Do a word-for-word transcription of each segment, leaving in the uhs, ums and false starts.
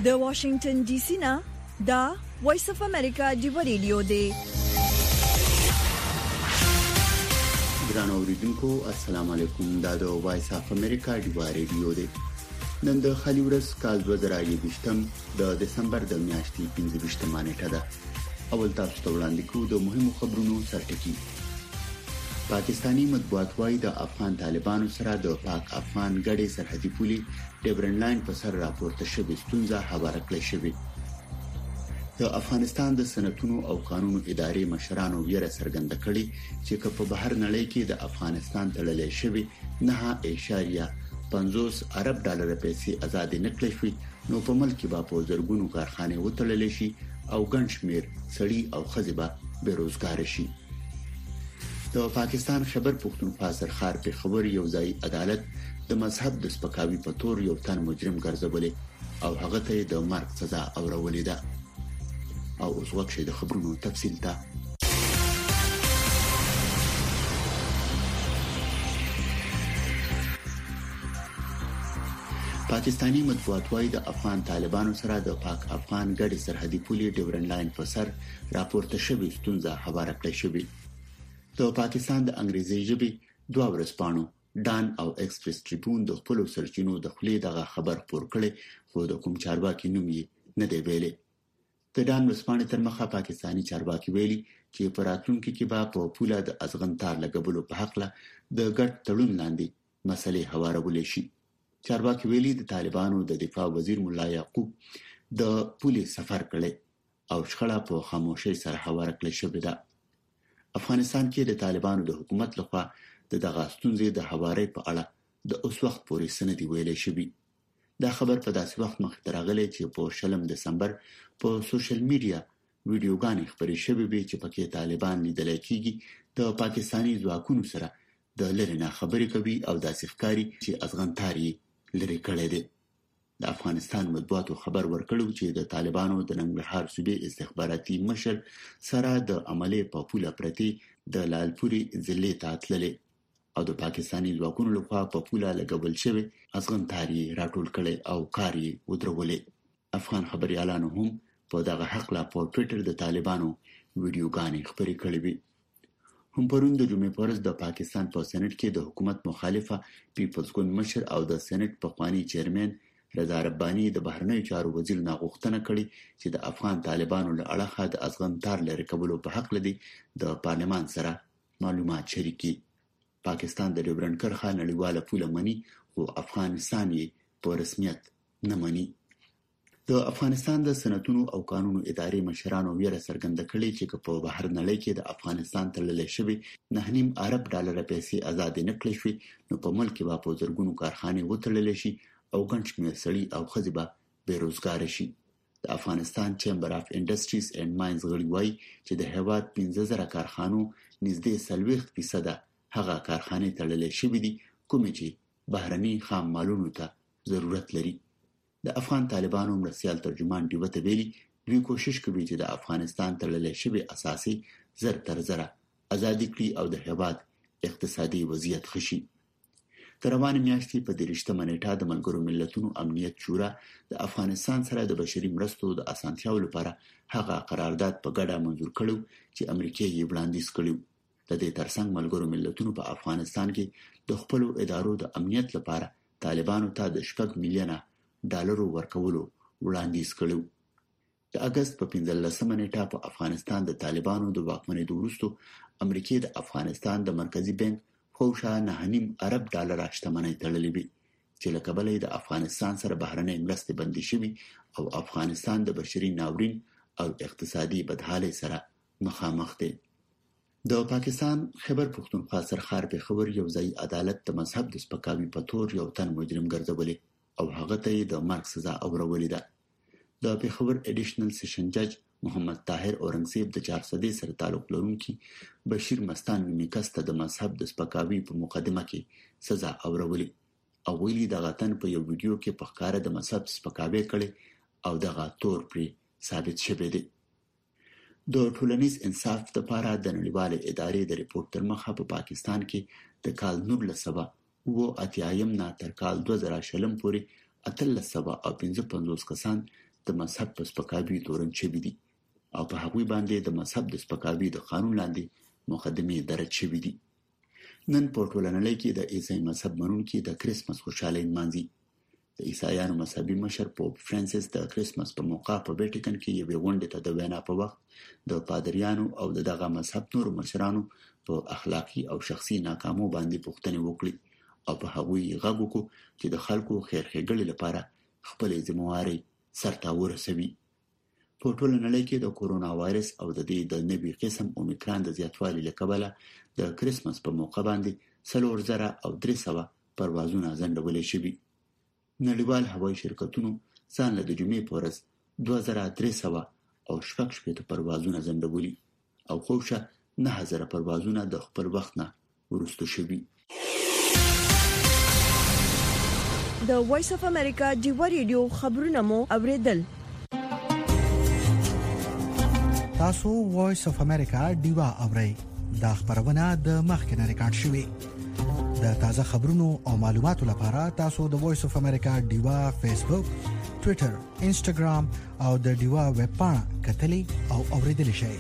د واشنگټن ډي سي نه دا وایس اف امریکا دی ریډیو دی. ګران اوریدونکو السلام علیکم. دا د وایس اف امریکا دی ریډیو دی. نن د خالي ورځ کال دوه زره یوولسم د دسمبر د میاشتې پنځه نیټه ده. اول تاسو ته وړاندې کوو د مهمو خبرونو سرټکی. پاکستانی مطبوعات وايي د افغان طالبانو سره د پاک افغان ګډي سرحدي پولي ډیورن لاین په سر راپورته شوې ستونزه هواره کړې شوې. د افغانستان د سنتونو او قانونو ادارې مشرانو ویره څرګنده کړې چې په بهر نړۍ کې د افغانستان تړلې شوې نه اشاریه پنځوس ارب ډالر پیسې آزاد نه کړې شوې نو په ملک کې به په زرګونو کارخانه وټړلې شي او ګڼ شمیر سړي او ښځې به بیروزګار شي. د پاکستان خبر پښتونخوا سرخار په خبر یو ځای عدالت د مذهب د سپکاوي په تور یو تن مجرم ګرځولې او هغه ته د مرګ سزا اورولې ده. او اوس وخت د خبرونو تفصیل ته. پاکستانی مطبوعات وايي د افغان طالبانو سره د پاک افغان ګډي سرحدي پولي ډیورن لاین په سر راپورته شوې ستونزه هواره کړې شوې. د پاکستان د انګریزي ژبې دوه ورځپاڼو ډان او ایکسپریس ټریبون د خپل سرچینو د خلې دغه خبر خبر کړي خو د کوم چارواکي نوم یې نه دی ویلي. د ډان ورځپاڼې تر مخه پاکستانی چارواکي ویلي چې په راتلونکي کې به په پوله د ازغن تار لګولو په حق له د ګډ تړون لاندې مسلې هوارول شي. چارواکي ویلي د طالبانو د دفاع وزیر مولا یعقوب د پولي سفر کړي او شخړه په خاموشي سره هواره کړې شوې ده. افغانستان کې د طالبانو د حکومت لخوا د دغه ستونزې د هواري په اړه د اوس وخت پورې سندې ویلې شوې. دا خبر په داسې وخت مخ ته راغلی چې په شلم دسمبر په سوشل میډیا ویډیوګانې خبرې شوې وي چې پکې طالبان لیدل کېږي د پاکستانی ځواکونو سره د لری نه خبرې کوي او داسې ښکاري چې ازغن تاری لری کړي دي. د افغانستان مطبوعاتو خبر ورکړو چې د طالبانو د ننګرهار صوبې استخباراتي مشر سره د عملي په پوله پرتی د لالپوري ضلع ته تللی او د پاکستانی ځواکونو لخوا په پوله لګول شوی ازغن تاری راټول کړي او کاری ودرولې. افغان خبريالانو هم په دغه حق لا په ټوئیټر د طالبانو ویډیوګانې خبرې کړې وي. هم پرون د جمعې په ورځ د پاکستان په سېنات کې د حکومت مخالفه پیپلز ګوند مشر او د سېنات پخوانی چیرمن رضا رباني د بهرنیو چارو وزیر نه غوښتنه کړې چې د افغان طالبانو له اړخه د ازغن تار لري کولو په حق لدی د پارلمان سره معلومات شریکي. پاکستان د ډیورن کرخه نړیواله پوله مني خو افغانستان یې په رسمیت نه مني. د افغانستان د سنتونو او قانونو ادارې مشرانو ویره څرګنده کړې چې په بهر نړۍ کې د افغانستان تړلې شوی نه نیم ارب ډالر پیسې آزاد نه کړې شوې نو په ملک کې به په زرګونو کارخانه وټړلې شي او ګڼ شمېر سړي او ښځې به بیروزګار شي. د افغانستان چیمبر اف انډسټریز اینډ ماینز غړي وایي چې د هیواد پنځه زره کارخانو نږدې څلوېښت فیصده هغه کارخانې تړلې شوې دي کومې چې بهرني خام مالونو ته ضرورت لري. د افغان طالبانو مرستیال ترجمان ډیوه ته ویلي دوی کوشش کوي چې د افغانستان تړلې شوی اساسي زر تر زره ازادي کړي او د هیواد اقتصادي وضعیت ښه شي. د روانې میاشتې په دېرشمه نیټه د ملګرو ملتونو امنیت شورا د افغانستان سره د بشري مرستو د اسانتیاو لپاره هغه قرارداد په ګډه منزور کړو چې امریکا یې وړاندیز کړو. د دې ترڅنګ ملګرو ملتونو په افغانستان کې د خپل ادارو د امنیت لپاره طالبانو ته د شپږ میلیونه ډالرو ورکولو وړاندیز کړو. د اگست په پنځلسمه نیټه په افغانستان د طالبانو د واکمنۍ وروسته امریکا د افغانستان د مرکزی بانک خوشا نه نیم ارب ډالر شتمنۍ تړلې وي چې له کبله د افغانستان سره بهرنۍ مرستې بندي شوي او افغانستان د بشري ناورین او اقتصادي بدحالۍ سره مخامخ دی. د پاکستان خبر پښتونخوا سرخار په خبر یو ځای عدالت د مذهب د سپکاوي په تور یو تن مجرم ګرځولې او هغه ته د مرګ سزا اورولې ده. د پیښور اډیشنل سیشن جج محمد طاهر اورنګزیب د چارسدې سره تعلق لرونکي بشیر مستان نومي کس ته د مذهب د سپکاوي په مقدمه کې سزا اورولې او ویلي دغه تن په یو ویډیو کې په ښکاره د مذهب سپکاوی کړي او دغه تور پرې ثابت شوی دی. د ټولنیز انصاف لپاره د نړیوالې ادارې د ریپورت تر مخه په پاکستان کې د کال نولس سوه اوه اتیایم نه تر کال دوه زره شلم پورې اتلس سوه او پنځه پنځوس کسان د مذهب په سپکاوي تورن شوي دي او په هغوی باندې د مذهب د سپکاوي د قانون لاندې مقدمې درج شوي دي. نن په ټوله نړۍ کې د عیسائی مذهب منونکي د کریسمس خوشحالۍ نمانځي. د عیسایانو مذهبي مشر پوپ فرانسیس د کریسمس په موقع په ویټیکن کې یوې غونډې ته د وینا په وخت د پادریانو او د دغه مذهب نورو مشرانو په اخلاقی او شخصي ناکامو باندې پوښتنې وکړي او په هغوی غږ وکړو چې د خلکو خیر ښېګڼې لپاره خپلې ذمہوارۍ سرته ورسوي. په ټوله نړۍ کې د کورونا وایرس او د دې د نوي قسم اومیکران د زیاتوالي له کبله د کریسمس په موقع باندې څلور زره او درې سوه پروازونه ځنډول شوي. نړیوال هوایي شرکتونو ځان له د جمعې په ورځ دوه زره درې سوه او شپږ شپېته پروازونه ځنډولي او خوشه نهه زره پروازونه د خپل وخت نه وروسته شوي. د وایس اف امریکا ډیوا ریډیو خبرونه مو اوریدل. تاسو وایس اف امریکا ډیوا اورئ. دا خبرونه د مخکنه ریکارډ شوې. د تازه خبرونو او معلوماتو لپاره تاسو د وایس اف امریکا ډیوا فیسبوک، ټوئیټر، انسټاګرام او د ډیوا ویب پاڼه کتلي او اوریدل شئ.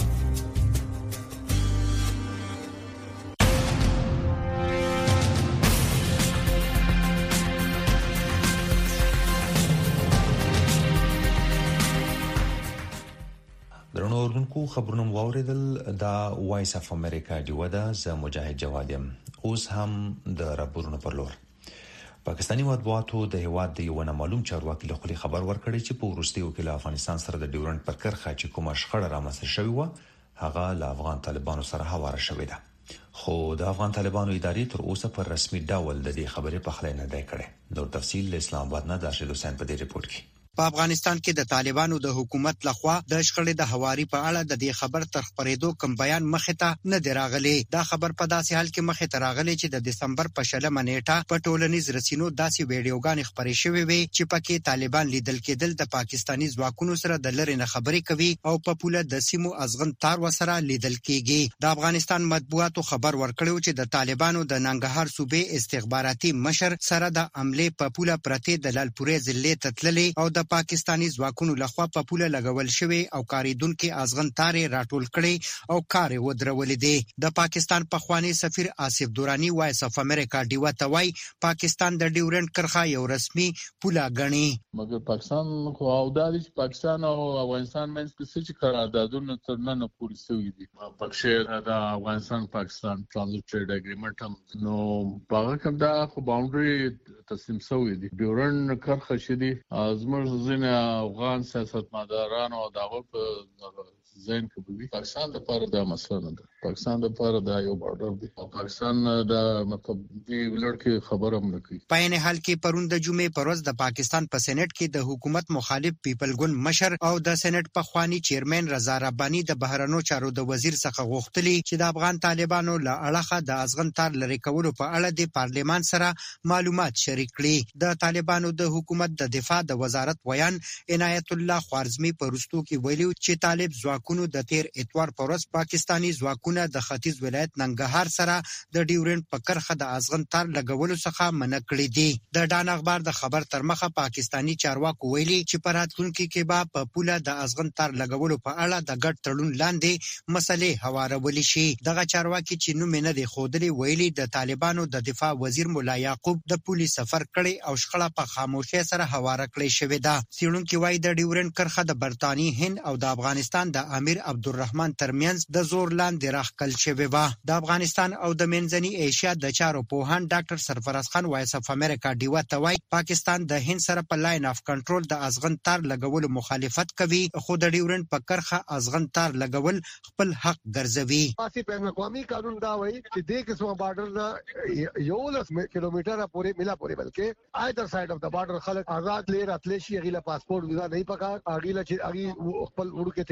درنو اوردونکو خبرونه واوریدل. دا وایس اف امریکا ډیوا ده. زه مجاهد جواد یم. اوس هم د راپورونو پر لور. پاکستاني مطبوعاتو د هیواد د یو نامعلوم چارواکي له خولې خبر ورکړی چې په وروستیو کې له افغانستان سره د ډیورنډ پر کرښه چې کومه شخړه رامنځته شوې وه هغه له افغان طالبانو سره هواره شوې ده. خو د افغان طالبانو ادارې تر اوسه پر رسمي ډول د دې خبرې په خله نه دی کړی. نور تفصیل له اسلام آباد نه د رشید حسین په دې ریپورت کې. په افغانستان کې د طالبانو د حکومت لخوا د شخړې د هواري په اړه د دې خبر تر خبرېدو کوم بیان مخه ته نه دی راغلی. دا خبر په داسې حال کې مخه ته راغلی چې د دسمبر په شلمه نیټه په ټولنیز رسنیو داسې ویډیوګانې خبرې شوې وي چې پکې طالبان لیدل کېدل د پاکستاني ځواکونو سره د لری نه خبرې کوي او په پوله د سیمو ازغن تار وسره لیدل کېږي. د افغانستان مطبوعاتو خبر ورکړیو چې د طالبانو د ننګرهار صوبې استخباراتي مشر سره د عملې په پوله پرته د لالپورې ضلع ته تللی او د پاکستاني ځواکونو لخوا په پوله لګول شوی او کاریدونکو ازغن تارې راټول کړي او کار ودرولې دي. د پاکستان پخوانی سفیر آصف دورانی وایس اف امریکا ډیوا ته وای پاکستان د ډیورنډ کرښه یو رسمي پوله غني. مګر پاکستان خو او د پاکستان او افغانستان منځ کې څه قراردادونه تر نن پورې شوي دي. پکښې د افغانستان پاکستان ترانزیت ټریډ اګریمنټ هم نو هغه کوم دا خو باونډري تسلیم شوی دی. ډیورنډ کرښه چې دی زموږ ځینې افغان سیاستمداران او دغه په ځین کې وي پاکستان د پاره د مسله نه ده. پاکستان د پاره د یو بارډر دی او پاکستان د مطلب دی ولړکه خبر هم نه کوي. په این حال کې پرون د جمعې پر ورځ د پاکستان په سېنات کې د حکومت مخالف پیپل ګوند مشر او د سېنات په خواني چیرمن رضا رباني د بهرنو چارو د وزیر څخه غوښتلی چې د افغان طالبانو له اړخه د ازغن تار لری کولو په اړه د پارلیمان سره معلومات شریک کړي. د طالبانو د حکومت د دفاع د وزارت ویان عنایت الله خوارزمی په رستو کې ویلي چې طالب ځواکونو د تیر اتوار پر ورځ پاکستاني ځواکونو د ختیځ ولایت ننګرهار سره د ډیورنډ په کرښه د ازغن تار لګولو څخه منع کړی دی. د ډان اخبار د خبر تر مخه پاکستاني چارواکو ویلي چې په راتلونکي کې به په پوله د ازغن تار لګولو په اړه د ګډ تړون لاندې مسلې هوارول شي. دغه چارواکي چې نوم نه دی ښودلی ویلي د طالبانو د دفاع وزیر مولا یعقوب د پولیس سفر کړي او شخړه په خاموشۍ سره هواره کړې شوې ده. څېړونکي وايي د ډیورنډ کرښه د برتانی هند او د افغانستان د امیر عبدالرحمن ترمنځ د زور لاندې راخکل شوې وه. د افغانستان او د منځنۍ ایشیا د چارو پوهان ډاکټر سرفراز خان وایس اف امریکا ډیوا ته وایي پاکستان د هند سره په لاین اف کنټرول د ازغن تار لګولو مخالفت کوي خو د ډیورنډ په کرښه ازغن تار لګول خپل حق ګرځوي. پاسي بین الاقوامي قانون دا وایي چې د قسمه بارډر نه یو لس کیلومتره پورې ملا پورې بلکې ایدر سایډ اف د بارډر خلک آزاد لري راتلی شي. غیله پاسپورت ویزا نه پکار اغیله چې اغي خپل وړو کې تجارت کوي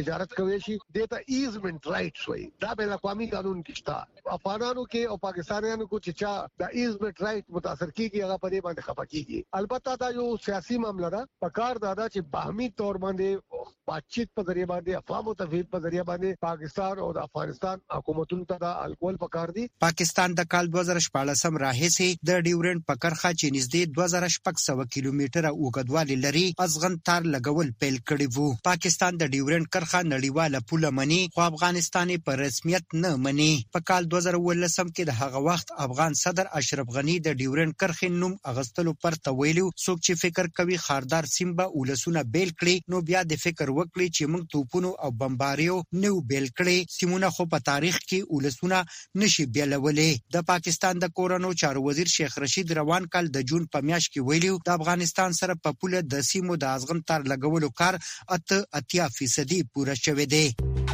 ویشي دیتا ایزمنت رائټس وي دا بین الاقوامي قانون کې شته افغانانو کې او پاکستانیانو کو چې چا د ایزمنت رائټ متاثر کیږي هغه په دې باندې خپه کیږي البته دا یو سیاسي معاملہ ده پکار دا چې باهمي تور باندې باتچیت په ذریعہ باندې افهام او تفهیم په ذریعہ باندې پاکستان او د افغانستان حکومتونو ته د الکول پکار دي پاکستان د کال دوه زره شپږ راهیسې د ډیورنډ په کرخه چې نږدې دوه زره شپږ سوه کیلومتره اوږدوالی لري ازغن تار لګول پیل کړی وو پاکستان د ډیورنډ کرخه نړیواله پوله مني خو افغانستان په رسمیت نه مني په کال دوه زره ولسم کې د هغه وخت افغان صدر اشرف غنی د ډیورنډ کرخه نوم اغستلو پر تویلو څوک چې فکر کوي خاردار سیمبا ولسونه بیل کړي نو بیا د فکر وکړي چې موږ توپونو او بمباریو نو بیل کړي سیمونه خو په تاریخ کې ولسونه نشي بیلولې د پاکستان د کورونو چارو وزیر شیخ رشید روان کال د جون په میاشت کې ویلو د افغانستان سره په پوله د سیمو د ازغن تار لګولو کار اته اتیا فیصدي پوره شوی دی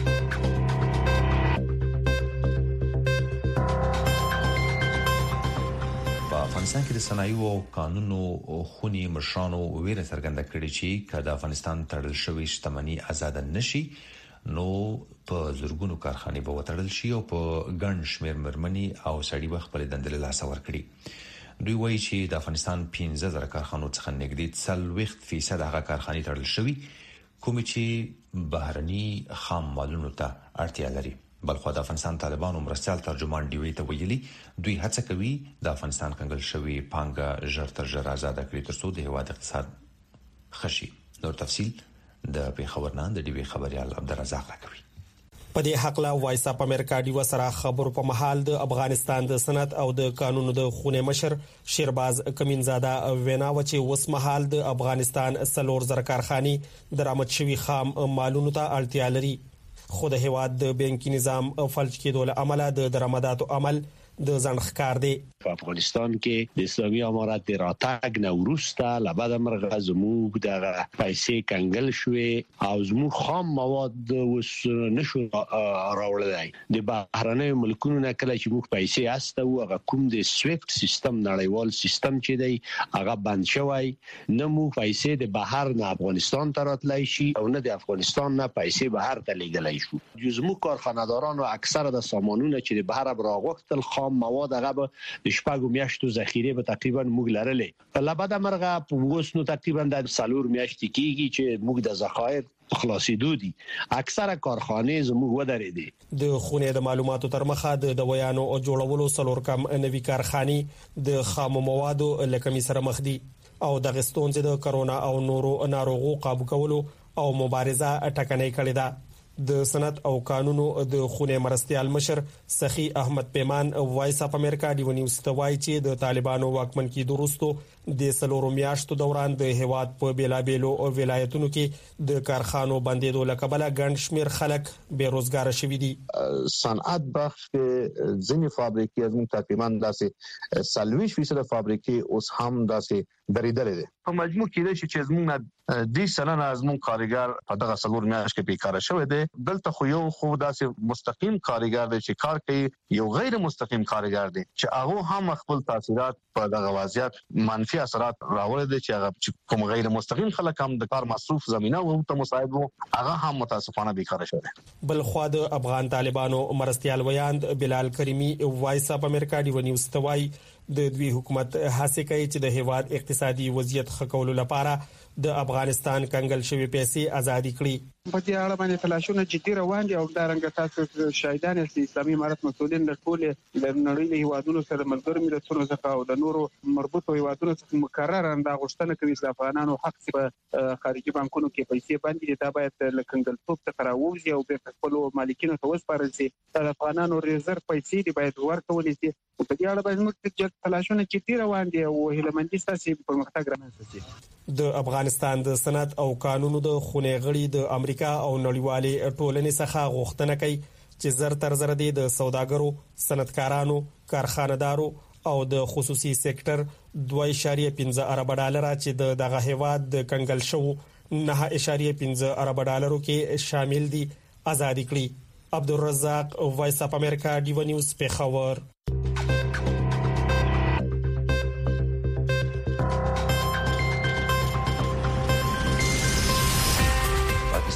افغانستان کې د صنایعو او قانونو خونی مشرانو ویره څرګنده کړې چې کله افغانستان تړل شوی شتمنۍ آزاد نشي نو په زورګونو کارخانه به وتړل شي او په ګڼ شمیر مرمنې او سړي به خپل دندل لاس ور کړي دوی وایي چې د افغانستان پنځه زره کارخانو څخه نږدې څلوېښت فیصد هغه کارخانې تړل شوی کوم چې بهرني خام مالونو ته اړتیا لري بلخو د افغانستان طالبانو مرستيال ترجمان دی وی ته ویلي دوی هڅه کوي د افغانستان کنګل شوی پانګه ژر تر ژره آزاد کړي ترڅو د هیواد اقتصاد خشي نور تفصيل د پیښورنان د ډي وی خبريال عبدالرزاق راکوي په دې حق لا وایس اپ امریکا دی وسره خبرو په محل د افغانستان د صنعت او د قانونو د خونه مشر شیرباز کمینزاده وینا و چې وس محل د افغانستان سلور زر کارخاني درآمد شوی خام مالونو ته اړتیا لري خو د هیواد د بانکي نظام فلج کېدو له امله د درآمداتو عمل د ځنډ دی په افغانستان کې د اسلامي امارات د راتګ نه وروسته لبد مرغه زموږ د پیسې کنګل شوې او زموږ خام مواد وس نشو راوړلای د بهرنۍ ملکونو نه کله چې موږ پیسې استو هغه کوم د سویفت سیستم نړیوال سیستم چې دی هغه بند شوی نه موږ پیسې د بهر نه افغانستان ته راتلای شي او نه د افغانستان نه پیسې بهر ته لګلای شو زموږ کارخانه‌دارانو اکثره د سامانونه چې د بهر راغوښتل خام مواد هغه به شپږو میاشتو ذخیره به تقریبا موږ لرلې لبد مرغه په وسنو تقریبا د سالور میاشتې کېږي چې موږ د ذخایر خلاصېدو دي اکثره کارخانه زموږ ودرېدي د خونه د معلوماتو تر مخه د دویانو او جوړولو سلور کم نوي کارخاني د خام موادو لکمي سره مخ دي او د غستون د کرونا او نورو ناروغو قابو کولو او مبارزه ټکنۍ کړې ده د صنعت او قانونو د خونه مرستيال مشر سخی احمد پیمان وایس اپ امریکا دی ونیوز ته وایي چې د طالبانو واکمن کې درستو د سلورو میاشتو دوران د هیواد په بیلابېلو او ولایتونو کې د کارخانو بندیدو لکبله ګڼ شمیر خلک بیروزګار شوي دي صنعت بخش ځینې فابریکې زموږ تقریبا داسې سلويش فیصد فابریکې اوس هم داسې درېدلې دي په مجموع کې چې زموږ د سلنه زموږ کارګر په دغه سلور میاشت کې بیکاره شوی دی دلته خو یو خو داسې مستقیم کارګر دی چې کار کوي یو غیر مستقیم کارګر دی چې هغه هم خپل تاثیرات په دغه وضعیت منفي اثرات راوړي دي چې هغه کوم غیر مستقیم خلک هم د کار مصروف زمينه او ته مساعد وو هغه هم متاسفانه بیکاره شوی بل خو د افغان طالبانو مرستيال ویاند بلال کریمی وایس اپ امریکا دی ونیوز توای د دوی حکومت هڅه کوي چې د هیواد اقتصادي وضعیت ښه کولو لپاره د افغانستان کنګل شوی پیسې ازادي کړي په دې اړه باندې تلاشونه جدي روان دي او دا رنګ تاسو شاهدان یې اسلامي امارت مسؤلین د ټول د نړۍ له هیوادونو سره ملګر ملتونو څخه او د نورو مربوطو هیوادونو څخه مکرر انده غوښتنه کوي چې افغانانو حق په خارجي بانکونو کې پیسې باندې دا باید لکندل توپ ته راوځي او په خپل مالکینو ته وسپارل شي د افغانانو ریزرو پیسې دی باید ورکول شي په دې اړه باید موږ تلاشونه جدي روان دي او هیلمندي ستاسو پرمختګ رامنځته د افغانستان د صنعت او قانونو د خونه غړي د امریکا او نړیوالې ټولنې څخه غوښتنه کوي چې زر تر زر د سوداګرو صنعتکارانو کارخانه‌دارو او د خصوصي سېکټر دوه اعشاریه پنځه ارب ډالر چې دغه هیواد د کنګل شو نه اعشاریه پنځه ارب ډالرو کې شامل دي آزادي کړي عبدالرزاق وایس اپ امریکا دی و نیوز پیښور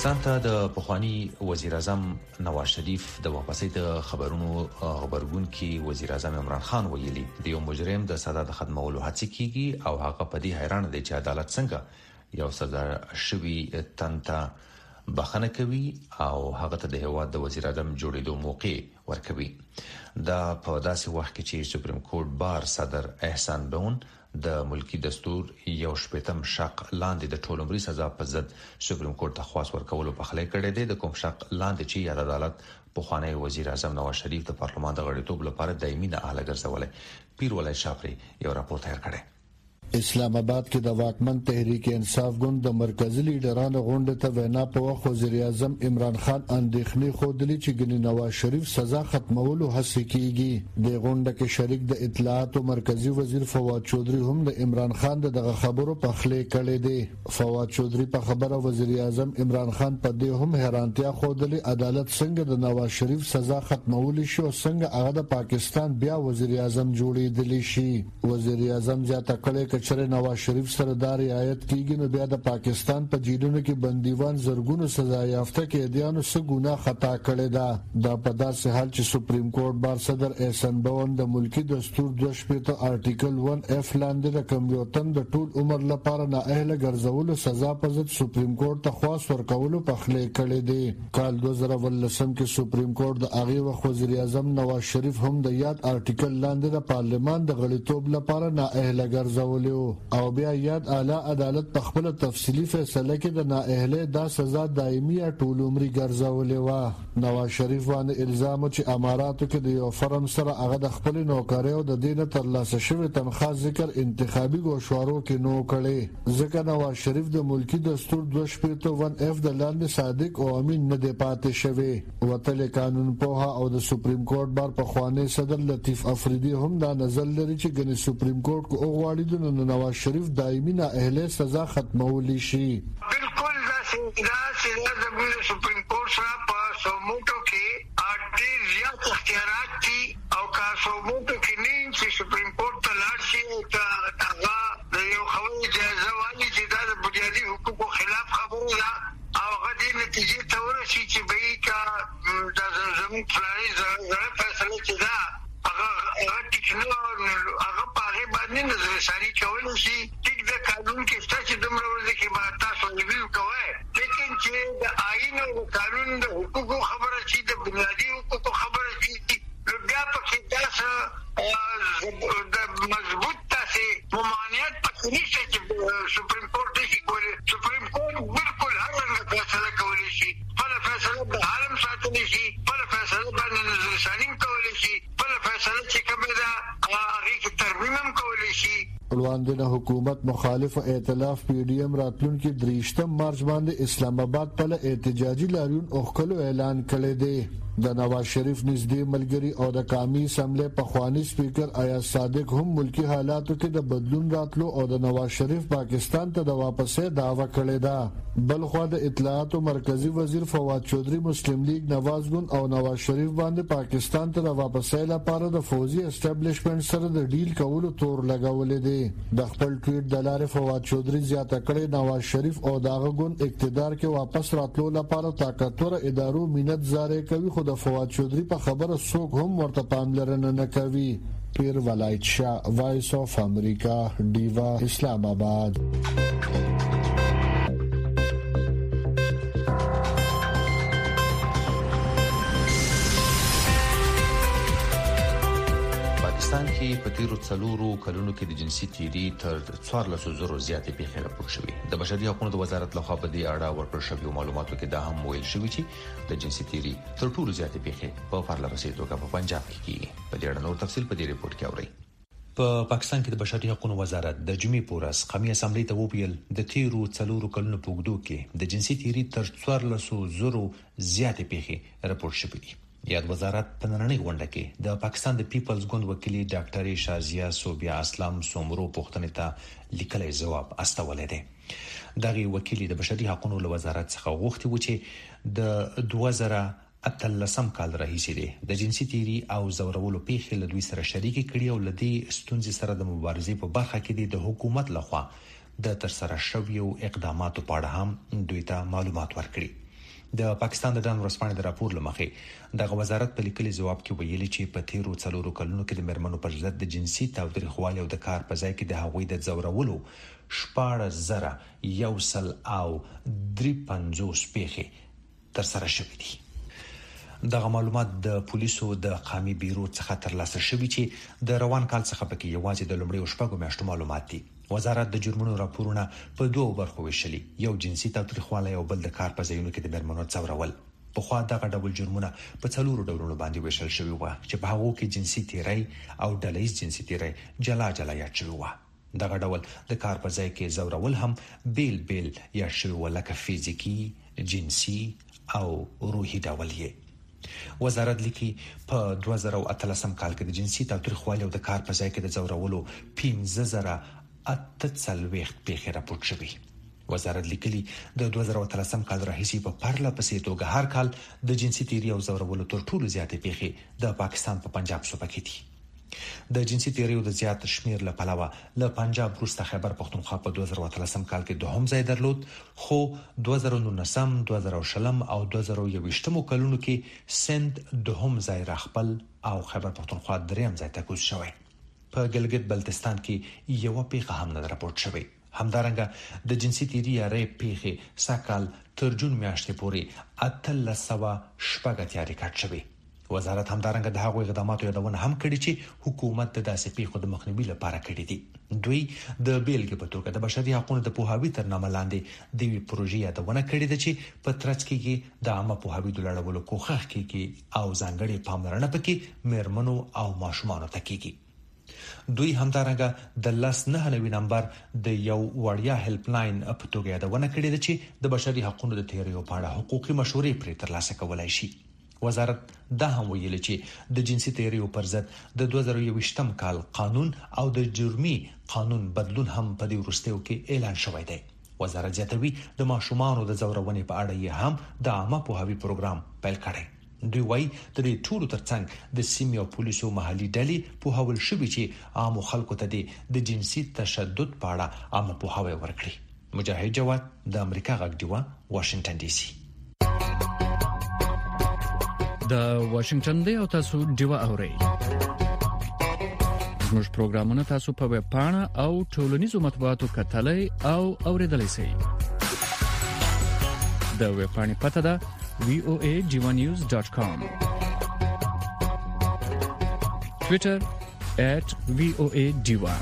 پاکستان ته د پخوانی وزیر اعظم نواز شریف د واپسۍ د خبرونو خبرګون کې وزیر اعظم عمران خان ویلي د یو مجرم د سزا د ختمولو هڅه کیږي او هغه په دې حیران دی چې عدالت څنګه یو سزا شوی تنتا بخنه کوي او هغه ته د هیواد د وزیر اعظم جوړېدو موقع ورکوي. دا په داسې وخت کې چې سپریم کورټ بار صدر احسان بون د ملکی دستور یو شپږم شق لاندې د ټول عمري سزا په ضد سپریم کورټ ته خواست ورکولو په خله کړی دی. د کوم شق لاندې چې یاد عدالت په خوانی وزیر اعظم نواز شریف د پارلمان د غړیتوب لپاره دایمي نه اهل ګرځولې. پیر ولای شافري یو راپور تیار کړی. اسلام آباد کې د واکمن تحریک انصاف ګوند د مرکزی لیډرانو غونډه ته وینا په وخت وزیر اعظم عمران خان اندېښنې خوده چې ګنې نواز شریف سزا ختمولو هڅه کیږي. د غونډه کې شریک د اطلاعات او مرکزی وزیر فواد چودري هم د عمران خان دغه خبرو په خله کړې دي. فواد چودري په خبره وزیر اعظم عمران خان په دې هم حیرانتیا خوده عدالت څنګه د نواز شریف سزا ختمول شي او څنګه هغه د پاکستان بیا وزیر اعظم جوړېدلی شي. وزیر اعظم زیاته کړې چره نواز شریف سره دار رعایت کیږي نو بیا د پاکستان په جیلونو کې بندیوان زرګونو سزا یافته قیدیانو څه ګناه خطا کړې ده. دا په داسې حال چې سپریم کورټ بار صدر احسان بون د ملکی دستور دوه شپږ ارټیکل ون اف لاندې د کمپیوټر د ټول عمر لپاره نااهله ګرځولو سزا په ضد سپریم کورټ ته خواست ورکولو په خله کړې دي. کال دوه زره ولسم کې سپریم کورټ د هغه وخت وزیر اعظم نواز شریف هم د یاد ارټیکل لاندې د پارلمان د غړیتوب لپاره نااهله ګرځولو او بیا یاد اعلی عدالت په خپل تفصیلی فیصله کې د نااهله دا سزا دایمي ټول عمري ګرځولې و. نواز شریف باندې الزام چې اماراتو کې د یو فرم سره هغه د خپل نوکری او د دینه ترلاسه شوی تنخواه ذکر انتخابي غوښوارو کې نو کړي. ځکه نواز شریف د ملکی دستور دوه شپږ ون اف د لاندې صادق او امین نه دی پاتې شوی. وتل قانون په او د سپریم کورټ بار په خوانی صدر لطیف افریدی هم دا نظر لري چې ګنې سپریم کورټ کو غواړي د نواز شریف دایمي نه اهله سزا ختمولی شي. بالکل دا څنګه د سپریم کورټ سره په سموټو کې ډېر زیات اختیارات دي او کا سموټو کې نه چې سپریم کورټ ته لاړ شي او هغه د یو خبرې اجازه والی چې دا د بنیادي حقوقو خلاف خبره ده او هغه دې نتیجې ته ورسي چې به کا د زموږ فلاني زړه فیصله چې ده هغه هغه ټیکنو هغه په هغه باندې نظرثاني کول شي. ټیک د قانون کې ستاسو د مرورځ کې به تاسو نیول کوی لیکن چې د آئین او قانون د حقوقو خبره شي د بنیادي حقوقو خبره شي نو بیا پکې تاسو د مضبوط تاسو ممانعت پکې نشته چې سپریم کورټ شي کولی. سپریم کورټ بالکل هر فیصله کولی شي. بل فیصله د عالم ساتلی شي. بل فیصله باندې نظرثاني کولی شي. بل فیصله چې کومه ده هغه کې ترمیم هم کولی شي. ولواندنه حکومت مخالف ائتلاف پی ډی ایم راتلونکي دریشتم مارچ باندې اسلام آباد په احتجاجي لاریون اوخلو اعلان کړی دی. د نواز شریف نږدې ملګری او د قومي اسمبلی پخوانی سپیکر ایاز صادق هم ملکی حالاتو کې د بدلون راتلو او د نواز شریف پاکستان ته د واپسې دعوه کړې ده. بل خو د اطلاعات او مرکزی وزیر فواد چودري مسلم لیگ نواز ګوند او نواز شریف باندې پاکستان ته د واپسې لپاره د فوزي اسټابلیشمنت سره د ډیل کولو تور لګولې دي. د خپل ټویټ د لارې فواد چودري زیاته کړې نواز شریف او داغه ګوند اقتدار کې واپس راتلو لپاره طاقتور ادارو مینت زارې کوي خو د فواد چودري په خبره څوک هم ورته پاملرنه نه کوي. پیر ولایت شاه وایس اف امریکا دیوا اسلام آباد. پاکستان کې په تیرو څلورو کلونو کې د جنسي تیری تر څوارلسو زرو زیاتې پیښې راپور شوې. د بشري حقوقو د وزارت لخوا په دې اړه ورکړل شویو معلوماتو کې دا هم ویل شوی چې د جنسي تیری تر ټولو زیاتې پیښې په پرلپسې توګه په پنجاب کې کیږي. په دې اړه نور تفصیل په دې ریپورت کې اورئ. په پاکستان کې د بشري حقوقو وزارت د جمعې په ورځ قومي اسمبلی ته وویل د تیرو څلورو کلونو په اوږدو کې د جنسي تیری تر څوارلسو زرو زیاتې پیښې راپور شوې دي. یاد وزارت په نړۍ غونډه کې د پاکستان د پیپلز ګوند وکیل ډاکټر شازیه صوبیا اسلام سومرو پوښتنې ته لیکلي ځواب استولې ده. دغه وکیل د بشري حقوقو له وزارت څخه غوښتي و چې د دوه زره اتلسم کال راهیسې د جنسي تیری او زورولو پیښې له دوی سره شریک کړي او لدی ستونزې سره د مبارزې په برخه کې د حکومت لخوا د ترسره شویو اقداماتو په اړه هم دوی ته معلومات ورکړي. د پاکستان د ډان ورسپانې د راپور لمخې د وزارت په لیکلي ځواب کې ویلي چې په تیرو څلورو کلونو کې د مرمنو پر ضد د جنسي تاوتریخوالي او د کار په ځای کې د هغوی د ځورولو شپاړس زره یو سل او درې پنځوس پیښې ترسره شوې دي. دغه معلومات د پولیسو د قامي بیرو څخه ترلاسه شوي چې د روان کال څخه پکې یوازې د لومړیو شپږو میاشتو معلومات دي. وزارت د جرمونو راپورونه په دوه برخو ویشلي، یو جنسي تاوتریخوالی او بل د کار په ځایونو کې د مرمنو ځورول. په خوا دغه ډول جرمونه په څلورو ډولونو باندې ویشل شوي وو چې په هغو کې جنسي تیری او ډلهییز جنسي تیری جلا جلا یاد شوي وو. دغه ډول د کار په ځای کې ځورول هم بیل بیل یاد شوي وو، لکه فزیکی، جنسي او روحي ډول یې. وزارت لیکي په دوه زره اتلسم کال کې د جنسي تاوتریخوالي او د کار په ځای کې د ځورولو پنځه زره اته څلوېښت پیښې راپورټ شوي. وزارت لیکلي د دوه زره اتلسم کال راهیسې په پرله پسې توګه هر کال د جنسي تیری او ځورولو تر ټولو زیاتې پیښې د پاکستان په پنجاب صوبه کې دي. د جنسي تیری او د زیات شمیر له پلوه له پنجاب وروسته خیبر پښتونخوا په دوه زره اتلسم کال کې دوهم ځای درلود، خو دوه زره نولسم، دوه زره شلم او دوه زره یوویشتم کلونو کې سند دوهم ځای راخپل او خیبر پښتونخوا دریم ځای ته کوز شوی. په ګلګت بلتستان کې یو پیښه هم نه راپورټ شوې. همدارنګه د جنسي تیری یا ریپ پیښې ساکال تر جون میاشتې پورې اتلس سوه شپږ اتیا ریکارډ شوې. وزارت همدارنګه د هغو اقداماتو یادونه هم کړې چې حکومت د داسې پیښو د مخنیوي لپاره کړې دي. دوی د بیلګې په توګه د بشري حقوقو د پوهاوي تر نامه لاندې د یوې پروژې یادونه کړې ده چې په ترڅ کې د عامه پوهاوي د لوړولو کوښښ کیږي او ځانګړې پاملرنه پکې مرمنو او ماشومانو ته کیږي. دوی همدارنګه د لاس نه نوي نمبر د یو وړیا هیلپ لاین په توګه یادونه کړې ده چې د بشري حقوقو د تیریو په اړه حقوقي مشورې پرې ترلاسه کولای شي. وزارت دا هم ویلي چې د جنسي تیریو پر ضد د دوه زره یوویشتم کال قانون او د جرمي قانون بدلون هم په دې وروستیو کې اعلان شوی دی. وزارت زیاتوي د ماشومانو د ځورونې په اړه یې هم د عامه پوهاوي پروګرام پیل کړی. دوی وايي د دې ټولو ترڅنګ د سیمې او پولیسو محلي ډلې په هول شوي چې عام خلکو ته د جنسي تشدد په اړه عامه پوهاوی ورکړي. مجاهد جواد د امریکا غږ ډیوا واشنگټن ډي سي. د واشنگټن دی او تاسو ډیوا اورئ. زموږ پروګرامونه تاسو په ویب پاڼه او ټولنیزو مطبوعاتو کتلای او اوریدلای شئ. د ویب پاڼې پته ده v o a diva news dot com. Twitter at v o a diva.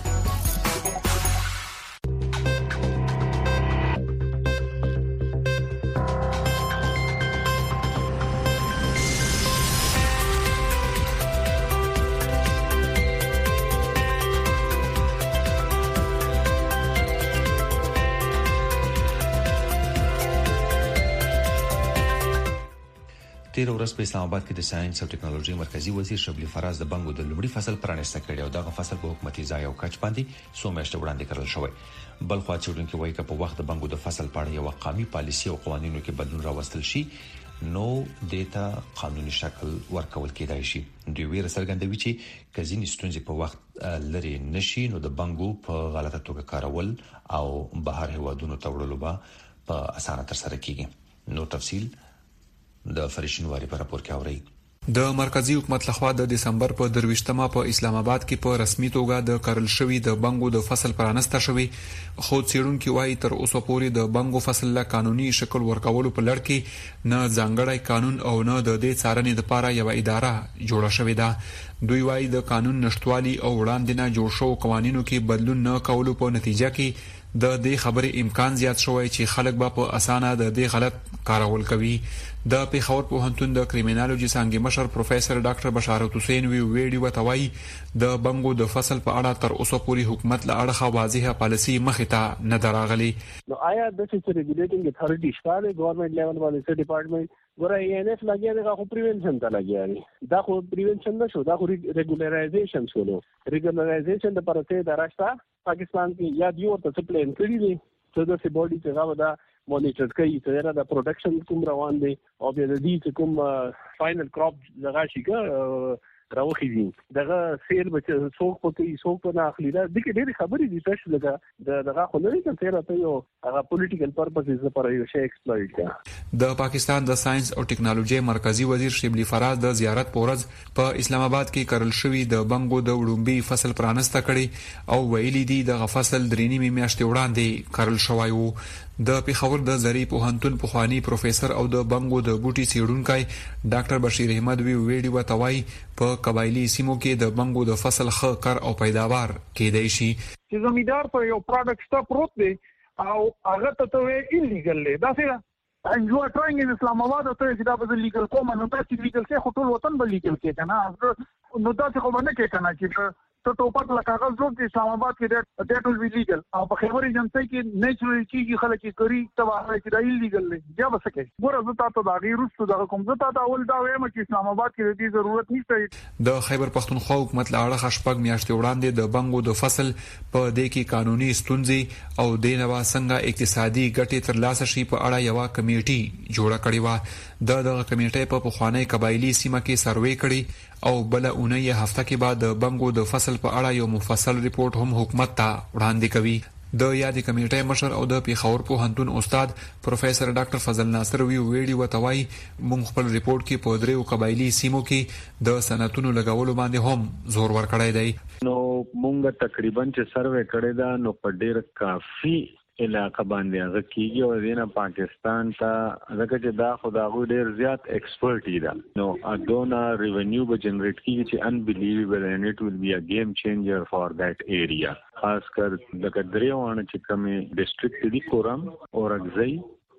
تیر ورځ په اسلام آباد کې د ساينس او ټکنالوژي مرکزی وزیر شبلی فراز د بنګو د لومړي فصل پرانیسته کړي او دغه فصل په حکومتي ځای او کچ باندې څو میاشتې وړاندې کړل شوی. بل خو چورونکو وایي چې په وخت د بنګو د فصل په اړه یو قومي پالیسي او قوانینو کې بدلون راوستل شي نو دیتا قانوني شکل ورکول کېدای شي. دوی ویره څرګندوي چې کزینې ستونزې په وخت لري نشي نو د بنګو په غلطه توګه کارول او بهر هوادونو تړلو به په اسانه تر سره کیږي. نو تفصیل د فرشینواری په راپور کې اوري. د مرکزی حکومت لخوا د دسمبر په درويشتمه په اسلام آباد کې په رسمي توګه د کارل شوی د بنګو د فصل پرانسته شوی، خو څېړونکو وايي تر اوسه پورې د بنګو فصل له قانوني شکل ورکولو په لړ کې نه ځانګړی قانون او نه د دې څارنې لپاره یو اداره جوړه شوې ده. دوی وايي د قانون نشټوالي او وړاندې نه جوړ شو قوانینو کې بدلون نه کولو په نتیجه کې د دې خبرې امکان زیات شوی چې خلک به په اسانه د دې غلط کارول کوي. د پیښور پوهنتون د کریمینالوژي څانګې مشر پروفیسور ډاکټر بشارت حسین وی ویډیو وتوي د بنګو د فصل په اړه تر اوسه پورې حکومت له اړخه واضحه پالیسي مخې ته نه دراغلي. نو آیا د څه ریګولیټینګ اتھارټي شته د ګورنمنت لیول باندې څه ډپارټمنټ ګوره ای ان اف لګیا دی خو پریونشن ته لګیا دی. دا خو پریونشن نشو، دا خو ریګولرایزیشن شولو. ریګولرایزیشن د پرته دراشته پاکستان کې یا دیو ته پلان کړی دی څه د سی بودی څنګه ودا مونیټر کوي چې دا د پروډکشن کوم روان دی او بیا د دې کوم فائنل کراپ لږه شي که راوخی دي دغه سیل بچ څوک پکې څوک نه اخلي دا د دې ډېر خبرې دي تاسو لګا دغه خو نه دي چې راته یو هغه پولیټیکل پرپسز لپاره یو شی ایکسپلویټ کړه. د پاکستان د ساينس او ټیکنالوژي مرکزی وزیر شبلی فراز د زیارت پورز په اسلام آباد کې کرل شوی د بنګو د وډومبي فصل پرانسته کړي او ویلي دي د فصل درېنی میاشتې وړاندې کرل شوی وو. د پیښور د زری پوهنتون پخوانی پروفیسور او د بنګو د بوټي سیډونکای ډاکټر بشیر احمد وی ویډي وتوي په قبایلی سیمو کې د بنګو د فصل ښه کار او پیداوار کېدای شي. چې زمیدار په یو پروډکټ ستا پروت دی او هغه ته وی ایلیګل دی دا څه and you are trying in Islamabad ته چې دا به لیګل کوم نو دا چې لیګل څه ټول وطن به لیګل کې کنه نو دا څه خو باندې کې کنه چې ته ټوپک لا کاغذ جوړ دي اسلام آباد کې ډیټ ول وی لیګل او په خبري جنته کې نیچرل چیزي خلک کې کوي ته وایي چې دا ایلیګل دی بیا به څه کوي ګوره زه تاسو دا غیر رسو دا کوم زه تاسو اول دا وایم چې اسلام آباد کې دې ضرورت نشته. د خیبر پختونخوا حکومت له اړه خشپګ میاشتې وړاندې د بنګو د فصل په دې کې قانوني ستونزې او د نوا څنګه اقتصادي ګټې ترلاسه شي په اړه یو کمیټي جوړه کړې و. د دغه کمیټې په پخوانی قبایلی سیمه کې سروې کړي او بل اونۍ هفته کې بعد د بنګو د فصل په اړه یو مفصل ریپورت هم حکومت ته وړاندې کوي. د یادې کمیټې مشر او د پیښور پوهنتون استاد پروفیسور ډاکټر فضل ناصر وی ویډي وتوي مونږ خپل ریپورت کې په دریو قبایلی سیمو کې د صنعتونو لګولو باندې هم زور ور کړی دی. نو مونږ تقریبا چې سروې کړی دا نو په ډیر کافي علاقه باندې هغه کیږي او دینه پاکستان ته هغه چې دا خداغو ډیر زیات ایکسپرت دي نو ادونا ریونیو به جنریټ کیږي چې انبلیویبل and it will be a game changer for that area. خاص کر د کډریوانه چې کومه ډیسټریکټ دي کورم او رغزي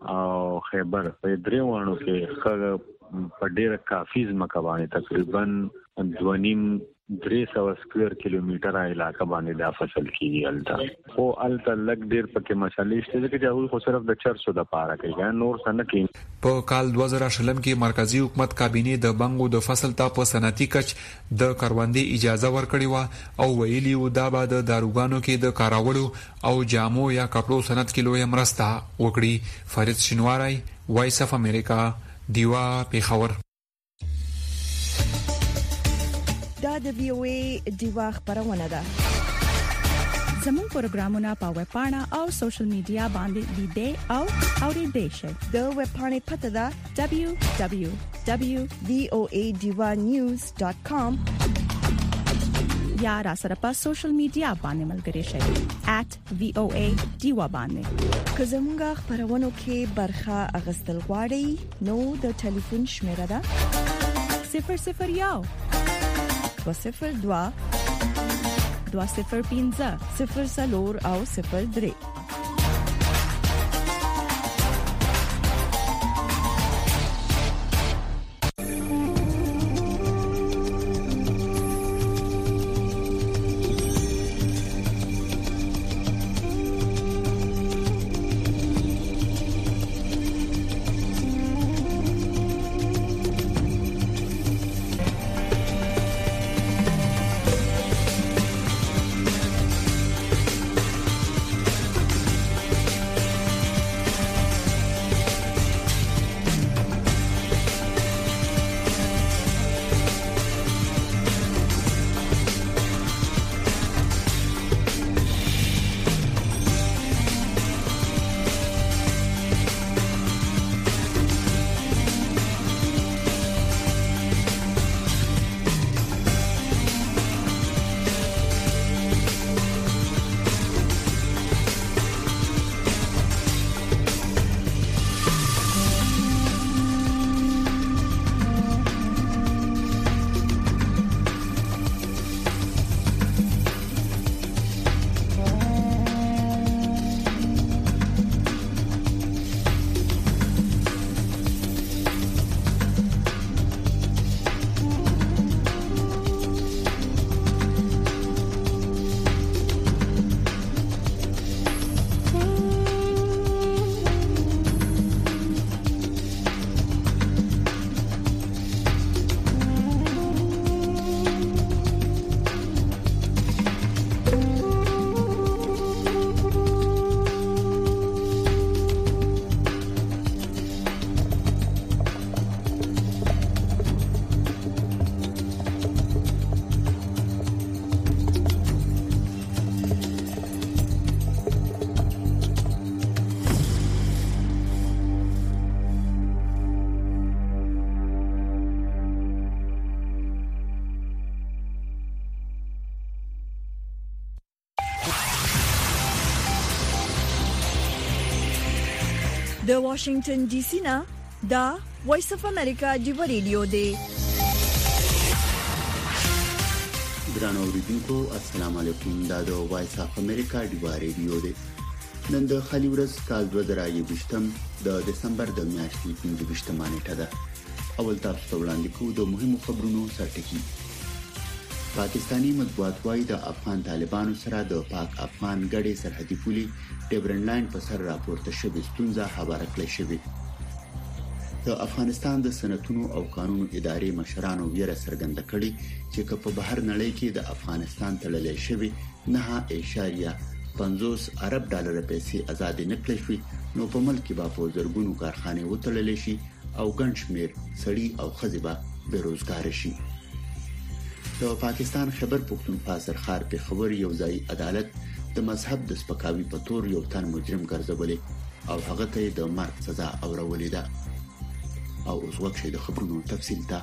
او خیبر په دریوانو کې خغه په ډیر کافي ځمکه باندې تقریبا دوانیم درې سو سکوير کیلومتر علاقه باندې دا فصل کیږي الته خو الته لګ ډیر پکې مسالې شته چې هغه خو صرف د چرسو د پاره کوي نور څه نه کوي. په کال دوه زره شلم کې مرکزی حکومت کابینه د بنګو د فصل ته په صنعتي کچ د کاروندې اجازه ورکړې و او ویلي و دا به د داروګانو کې د کاراولو او جامو یا کپړو صنعت کې لوی مرسته وکړي. فرید شینواری وایس اف امریکا دیوا پیښور. دا د وی او ای دیوا خبرونه ده. زموږ پروګرامونه په ویب پاڼه او سوشل میډیا باندې لیدئ او اوریدئ شئ. د ویب پاڼې پته ده دبليو دبليو دبليو ډاٹ وی او ای دیوا نیوز ډاٹ کام یا را سره په سوشل میډیا باندې ملګري شئ ایٹ وی او ای دیوا باندې. که زموږ خبرونو کې برخه اغستل غواړئ نو د ټلیفون شمیره ده صفر صفر یو صفر دوا دوا صفر پینزه صفر سلور او صفر درې. د واشنگټن ډي سي نه دا وایس اف امریکا دی ریډیو دی. ګران اوریدونکو السلام علیکم. دا د وایس اف امریکا دی ریډیو دی. نن د خالي ورځ کال دوه زره یوویشتم د دسمبر د میاشتې پنځه ویشتمه نیټه ده. اول تاسو ته وړاندې کوو د مهمو خبرونو سرټکی. پاکستانی مطبوعات وايي د افغان طالبانو سره د پاک افغان ګډي سرحدي پولي ډیورن لاین په سر راپورته شوې ستونزه خبره کړې شوې. د افغانستان د سنتونو او قانونو ادارې مشرانو ویره څرګنده کړې چې په بهر نړۍ کې د افغانستان تړلې شوی نه اشاریه پنځوس ارب ډالر پیسې آزاد نه کړې شوې نو په ملک کې به په زرګونو کارخانه وتړلې شي او ګڼ شمېر سړي او ښځې به بیروزګار شي. د پاکستان خبر پښتونخوا سرخار په خبر یو ځای عدالت د مذهب د سپکاوي په تور یو تن مجرم ګرځولې او هغه ته د مرګ سزا اورولې ده. او اوس وخت د خبرونو تفصیل ته.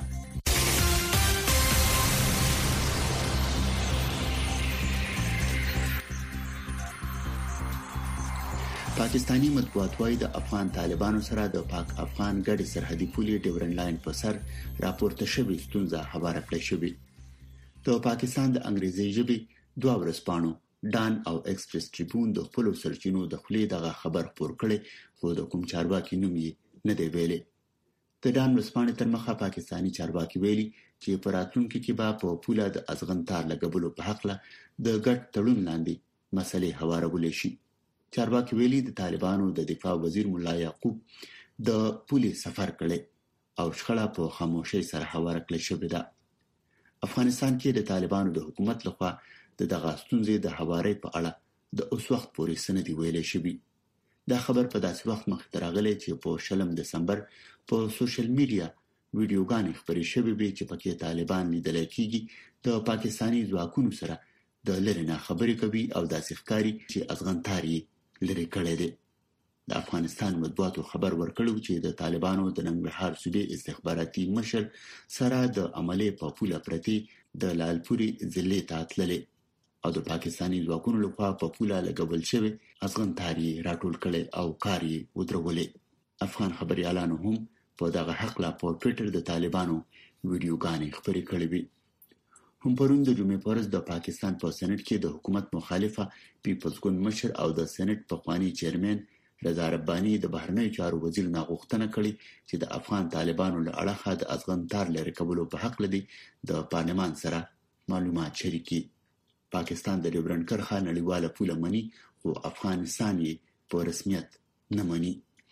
پاکستانی مطبوعات وايي د افغان طالبانو سره د پاک افغان ګډي سرحدي پولي ډیورن لاین په سر راپورته شوې ستونزه خبره کړې شوې. د پاکستان د انګریزي ژبې دوه ورځپاڼو ډان او ایکسپریس ټریبون د خپل سرچینو د خلې دغه خبر خبر کړي خو د کوم چارواکي نوم یې نه دی ویلي. د ډان ورځپاڼې تر مخه پاکستانی چارواکي ویلي چې په راتلونکي کې به په پوله د ازغن تار لګولو په حق له د ګډ تړون لاندې مسلې هوارول شي. چارواکي ویلي د طالبانو د دفاع وزیر مولا یعقوب د پولی سفر کړي او شخړه په خاموشي سره هواره کړې شوې ده. افغانستان کې د طالبانو د حکومت لخوا د دغه ستونزې د هواري په اړه د اوس وخت پورې سندې ویلې شوې. دا خبر په داسې وخت مخ ته راغلی چې په شلم دسمبر په سوشل میډیا ویډیوګانې خبرې شوې وي چې پکې طالبان لیدل کېږي د پاکستانی ځواکونو سره د لری نه خبرې کوي او داسې ښکاري چې ازغنتاري لری کړي دي. د افغانستان مطبوعاتو خبر ورکړو چې د طالبانو د ننګرهار صوبې استخباراتي مشر سره د عملي په پوله پرتی د لالپوري ضلع ته تللي او د پاکستانی ځواکونو لخوا په پوله لګول شوی ازغنتاري راټول کړي او کاری ودرولې. افغان خبريالانو هم په دغه حق لا په ټوئیټر د طالبانو ویډیوګانې خبرې کړې وي. هم پرون د جمعې په ورځ د پاکستان په سېنات کې د حکومت مخالفه پیپلز ګوند مشر او د سېنات پخوانی چیرمن رضا رباني د بهرنیو چارو وزیر نه غوښتنه کړې چې د افغان طالبانو له اړخه د ازغنتار لري کولو په حق لدی د پارلمان سره معلومات شریکي. پاکستان د ډیورن کرخه نړیواله پوله مني او افغانستان یې په رسمیت نه مني.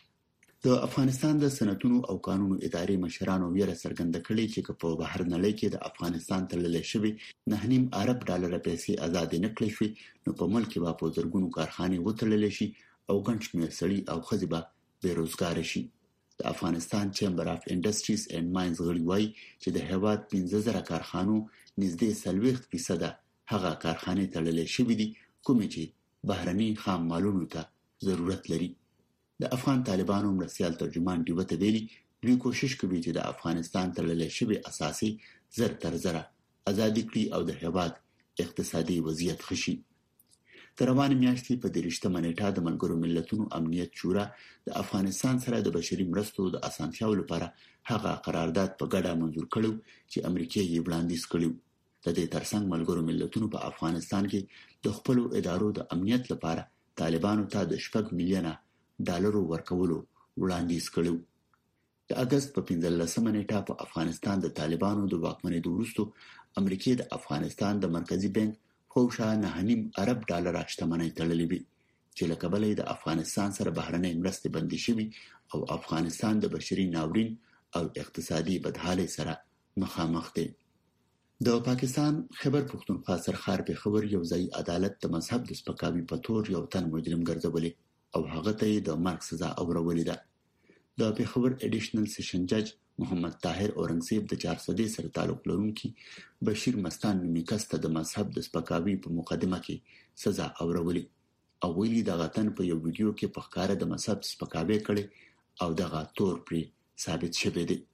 د افغانستان د سنتونو او قانونو ادارې مشرانو ویره څرګنده کړې چې په بهر نړۍ کې د افغانستان تړلې شوی نه نیم ارب ډالر پیسې آزاد نه کړې شوې نو په ملک کې به په زرګونو کارخانه وتړلې شي او ګڼ شمېر سړي او ښځې به بیروزګار شي. د افغانستان چیمبر اف انډسټریز اینډ ماینز غړي وایي چې د هیواد پنځه زره کارخانو نږدې څلوېښت فیصده هغه کارخانې تړلې شوې دي کومې چې بهرني خام مالونو ته ضرورت لري. د افغان طالبانو مرستيال ترجمان دیوته ویلي دوی کوشش کوي چې د افغانستان تړلې شوی اساسي زر تر زره ازادي کړي او د هیواد اقتصادي وضعیت ښه شي. تر روانه میاشتې په دریشتمه نیټه د ملګرو ملتونو امنیت شورا د افغانستان سره د بشري مرستو د اسانتیاو لپاره هغه قرارداد په ګډه منزور کړو چې امریکا یې وړاندیز کړو. د دې ترڅنګ ملګرو ملتونو په افغانستان کې د خپل ادارو د امنیت لپاره طالبانو ته د شپږ میلیونه ډالرو ورکولو وړاندیز کړو. د اگست په پنځلسمه نیټه په افغانستان د طالبانو د واکمنۍ وروسته امریکا د افغانستان د مرکزی بانک خوشا نه نیم ارب ډالر شتمنۍ تړلې وي چې له کبله د افغانستان سره بهرنۍ مرستې بندي شوي او افغانستان د بشري ناورین او اقتصادي بدحالۍ سره مخامخ دی. د پاکستان خبر پښتونخوا سرخار په خبر یو ځای عدالت د مذهب د سپکاوي په تور یو تن مجرم ګرځولې او هغه ته د مرګ سزا اورولې ده. د پیښور اډیشنل سیشن جج محمد طاهر اورنګزیب د چار سدې سره تعلق لرونکي بشیر مستان نومي کس ته د مذهب د سپکاوي په مقدمه کې سزا اورولې او ویلي د غتن په یو ویډیو کې په ښکار د مذهب سپکاوي کړي او دغه تور پرې ثابت شوی دی.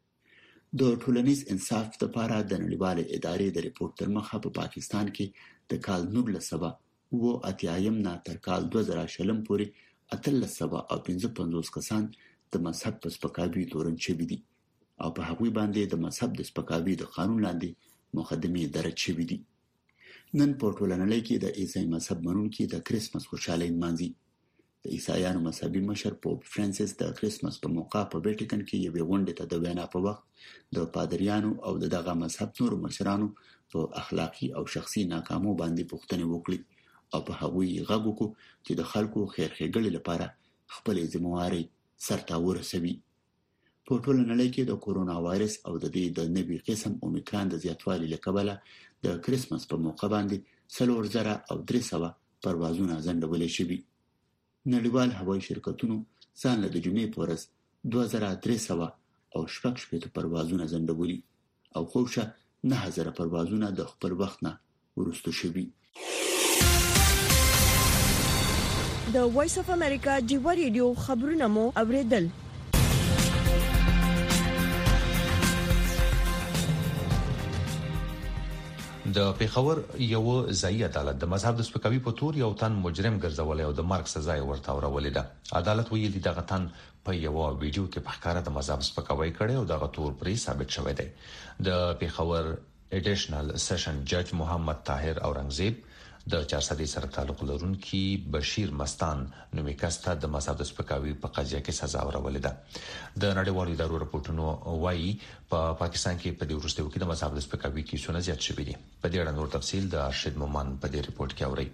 د ټولنیز انصاف لپاره د نړیوال ادارې د ریپورت تر مخه په پاکستان کې د کال نولس سوه اوه اتیا یم نه تر کال دوه زره شلم پورې اتلس سوه او پنځه پنځوس کسان د مذهب په سپکاوي تورن شوي دي او په هغوی باندې د مذهب د سپکاوي د قانون لاندې مقدمې درج شوي دي. نن په ټوله نړۍ کې د عیسائی مذهب منونکي د کریسمس خوشحالۍ نمانځي. د عیسایانو مذهبي مشر پوپ فرانسیس د کریسمس په موقع په ویټیکن کې یوې غونډې ته د وینا په وخت د پادریانو او دغه مذهب نورو مشرانو په اخلاقی او شخصي ناکامو باندې پوښتنې وکړي او په هغوی غږ وکړو چې د خلکو خیر ښېګڼې لپاره خپل ذمہواري سرته ورسوي. په ټوله نړۍ کې د کورونا وایرس او د دې د نوي قسم اومیکران د زیاتوالي له کبله د کریسمس په موقع باندې څلور زره او درې سوه پروازونه ځنډول شوي. نړیوال هوایي شرکتونو ځان له د جمعې په ورځ دوه زره درې سوه او شپږ شپېته پروازونه ځنډولي او خوشه نهه زره پروازونه د خپل وخت نه وروسته شوي. د وایس اف امریکا ډیوا ریډیو خبرونه مو اوریدل. د پیښور یو ځایي عدالت د مذهب د سپکاوي په تور یو تن مجرم ګرځولې او د مرګ سزا یې ورته ورولې ده. عدالت ویلي دغه تن په یو ویډیو کې په ښکاره د مذهب سپکاوي کړي او دغه تور پرې ثابت شوی دی. د پیښور اډیشنل سیشن جج محمد طاهر اورنګزیب د چار سدې سره تعلق لرونکي بشیر مستان نومي کس ته د مذهب د سپکاوي په قضیه کې سزا ورولې ده. د نړیوالو ادارو راپورټونو وايي په پا پاکستان کې په دې وروستیو کې د مذهب د سپکاوي کیسونه زیات شوي دي. په دې اړه نور تفصیل د ارشد مومن په دې ریپورت کې اوري.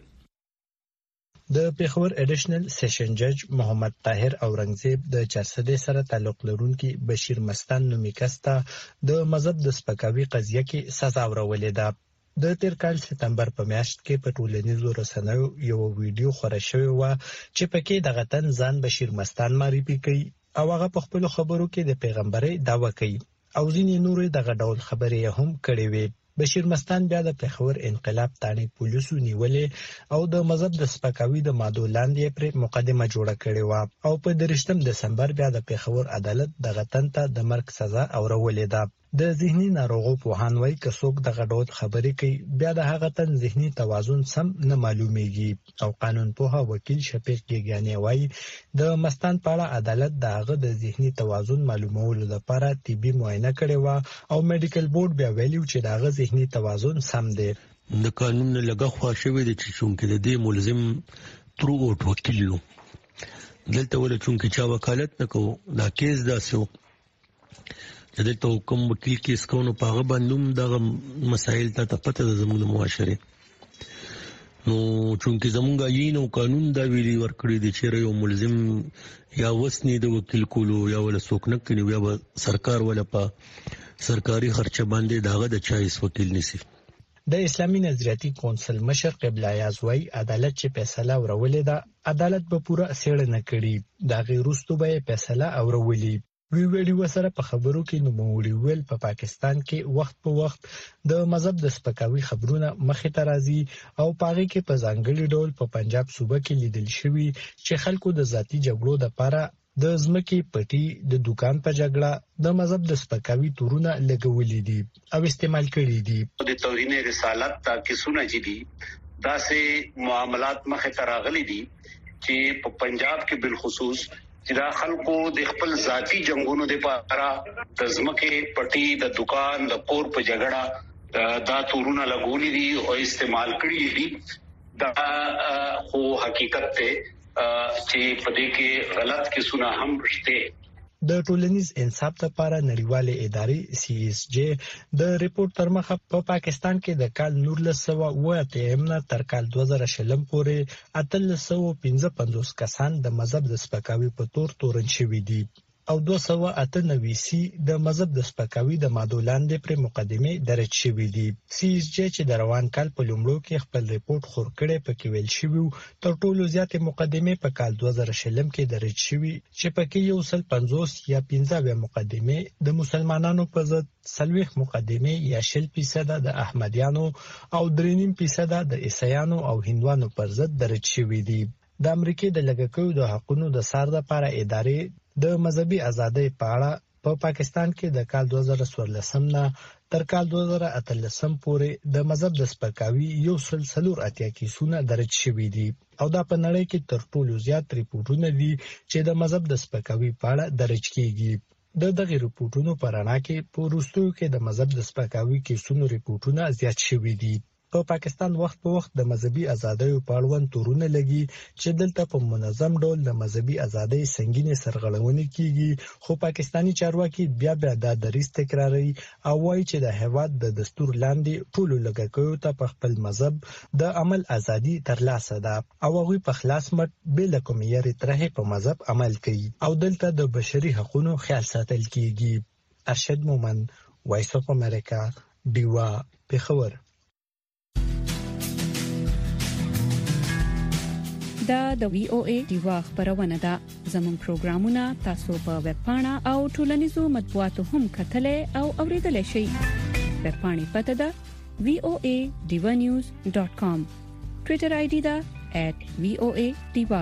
د پیښور اډیشنل سیشن جج محمد طاهر اورنګزیب د چار سدې سره تعلق لرونکي بشیر مستان نومي کس ته د مذهب د سپکاوي قضیه کې سزا ورولې ده. د تیر کال سپتمبر په میاشت کې په ټولنیزو رسنیو یو ویډیو خپور شوی و چې پکې دغه تن ځان بشیر مستان معرفي کوي او هغه په خپل خبرو کې د پیغمبري دعوه کوي او ځینې نورې دغه ډول خبرې هم کړې وي. بشیر مستان بیا د پیښور انقلاب تانې پولیسو نیولې او د مذهب د سپکاوي د مادو لاندې پر مقدمه جوړه کړې و او په درشتم دسمبر بیا د پیښور عدالت دغه تن ته د مرګ سزا اورولې ده. د ذهني ناروغو پوهان وایي که څوک دغه ډول خبرې کوي بیا د هغه تن ذهني توازن سم نه معلومیږي او قانون پوها وکیل شفیق ګیګانی وایي د مستان په اړه عدالت د هغه د ذهني توازن معلومولو لپاره طبي معاینه کړې و او میډیکل بورډ بیا ویلي چې دغه ذهني توازن سم دی. د قانون لګه خوا شوی د چونکې د دې ملزم تر اوټ وکیل نو دلته ول چونکې چا وکالت نکو دا کیس داسو دلته کوم وکیل کیس کوو په هغه باندې دغه مسایل ته پته د زموږ معاشره نو چونکې زموږ عین او قانون دا ویلي ورکړي دي چې یو ملزم یا وسنی د وکیل کولو یا ول څوک نه کوي یا سرکار ولا په سرکاري خرچه باندې داغه د چایس وکیل نسی. د اسلامي نظریاتي کونسل مشر قبله اعظ وای عدالت چې فیصله ورولې ده عدالت به پوره څېړنه کړي دا غیر وروسته به فیصله اورولي. وی ویډیو سره په خبرو کې نو موري ویل په پا پاکستان کې وخت په وخت د مذهب د سپکاوي خبرونه مخې ته راځي او پاره کې په ځانګړي ډول په پنجاب صوبه کې لیدل شوی چې خلکو د ذاتی جګړو د لپاره د ځمکې پټي د دکان په جګړه د مذهب د سپکاوي تورونه لګولې دي او استعمال کړي دي. د توهین رسالت تا کیسونه چې دي دا سه معاملات مخه تراغلي دي چې په پنجاب کې بالخصوص چې دا خلکو د خپل ذاتی جنگونو لپاره د ځمکې پټي د دکان د کور په جګړه دا تورونه لګولې دي او استعمال کړي دي. دا خو حقیقت ته چې په دې کې غلط کیسونه هم شته. د ټولنیز انصاف لپاره نړیواله ادارې سی ایس جی د ریپورت تر مخه په پاکستان کې د کال نولس سوه اوه اتیا نه تر کال دوه زره شلم پورې اتلس سوه پنځه پنځوس کسان د مذهب د سپکاوي په تور تورن شوي دي او دوه سوه اته نوي سي د مذهب د سپکاوي د مادو لاندې پر مقدمه درج شوي دي. سی ایس جی چې د روان کال په لومړو کې خپل ریپورت خور کړي پکې ویل شوی تر ټولو زیاتې مقدمه په کال دوه زره شلم کې درج شوی چې پکې یو سل پنځوس یا پنځه مقدمه د مسلمانانو په ضد سلويخ مقدمه یا شل فیصد د احمدیانو او درې نیم فیصد د عیسایانو او هندوانو پر ضد درج شوی دي. د امریکای د لګکوي د حقوقو د سار لپاره ادارې د مذهبي ازادۍ په اړه په پا پاکستان کې د کال دوه زره څوارلس نه تر کال دوه زره اتلسم پورې د مذهب د سپکاوي یو سل څلور اتیا کیسونه درج شوي دي او دا په نړۍ کې تر ټولو زیات ریپورتونه دي چې د مذهب د سپکاوي په اړه درج کیږي. د دغه ریپورتونو په رڼا کې په وروستیو کې د مذهب د سپکاوي کیسونو ریپورتونه زیات شوي دي. په پاکستان وخت په وخت د مذهبي ازادیو په اړوند تورونه لګي چې دلته په منظم ډول د مذهبي ازادۍ سنگینې سرغړونې کیږي، خو پاکستانی چارواکي بیا بیا دا دریځ تکراروي او وایي چې د هیواد د دستور لاندې ټولو لږکیو ته په خپل مذهب د عمل ازادي ترلاسه ده او هغوی په خلاص مټ بې له کومې یارې ترهې په مذهب عمل کوي او دلته د بشري حقوقو خیال ساتل کیږي. ارشد مومند، وایس اف امریکا، ډیوا، پېښور. دا د وی او ای ډیوا خبرونه ده. زموږ پروګرامونه تاسو په ویب پاڼه او ټولنیزو مطبوعاتو هم کتلای او اوریدلای شئ. ویب پاڼې پته ده وی او ای ډیوا نیوز ډاٹ کام. ټوئیټر آی ډي ده ایٹ وی او ای ډیوا.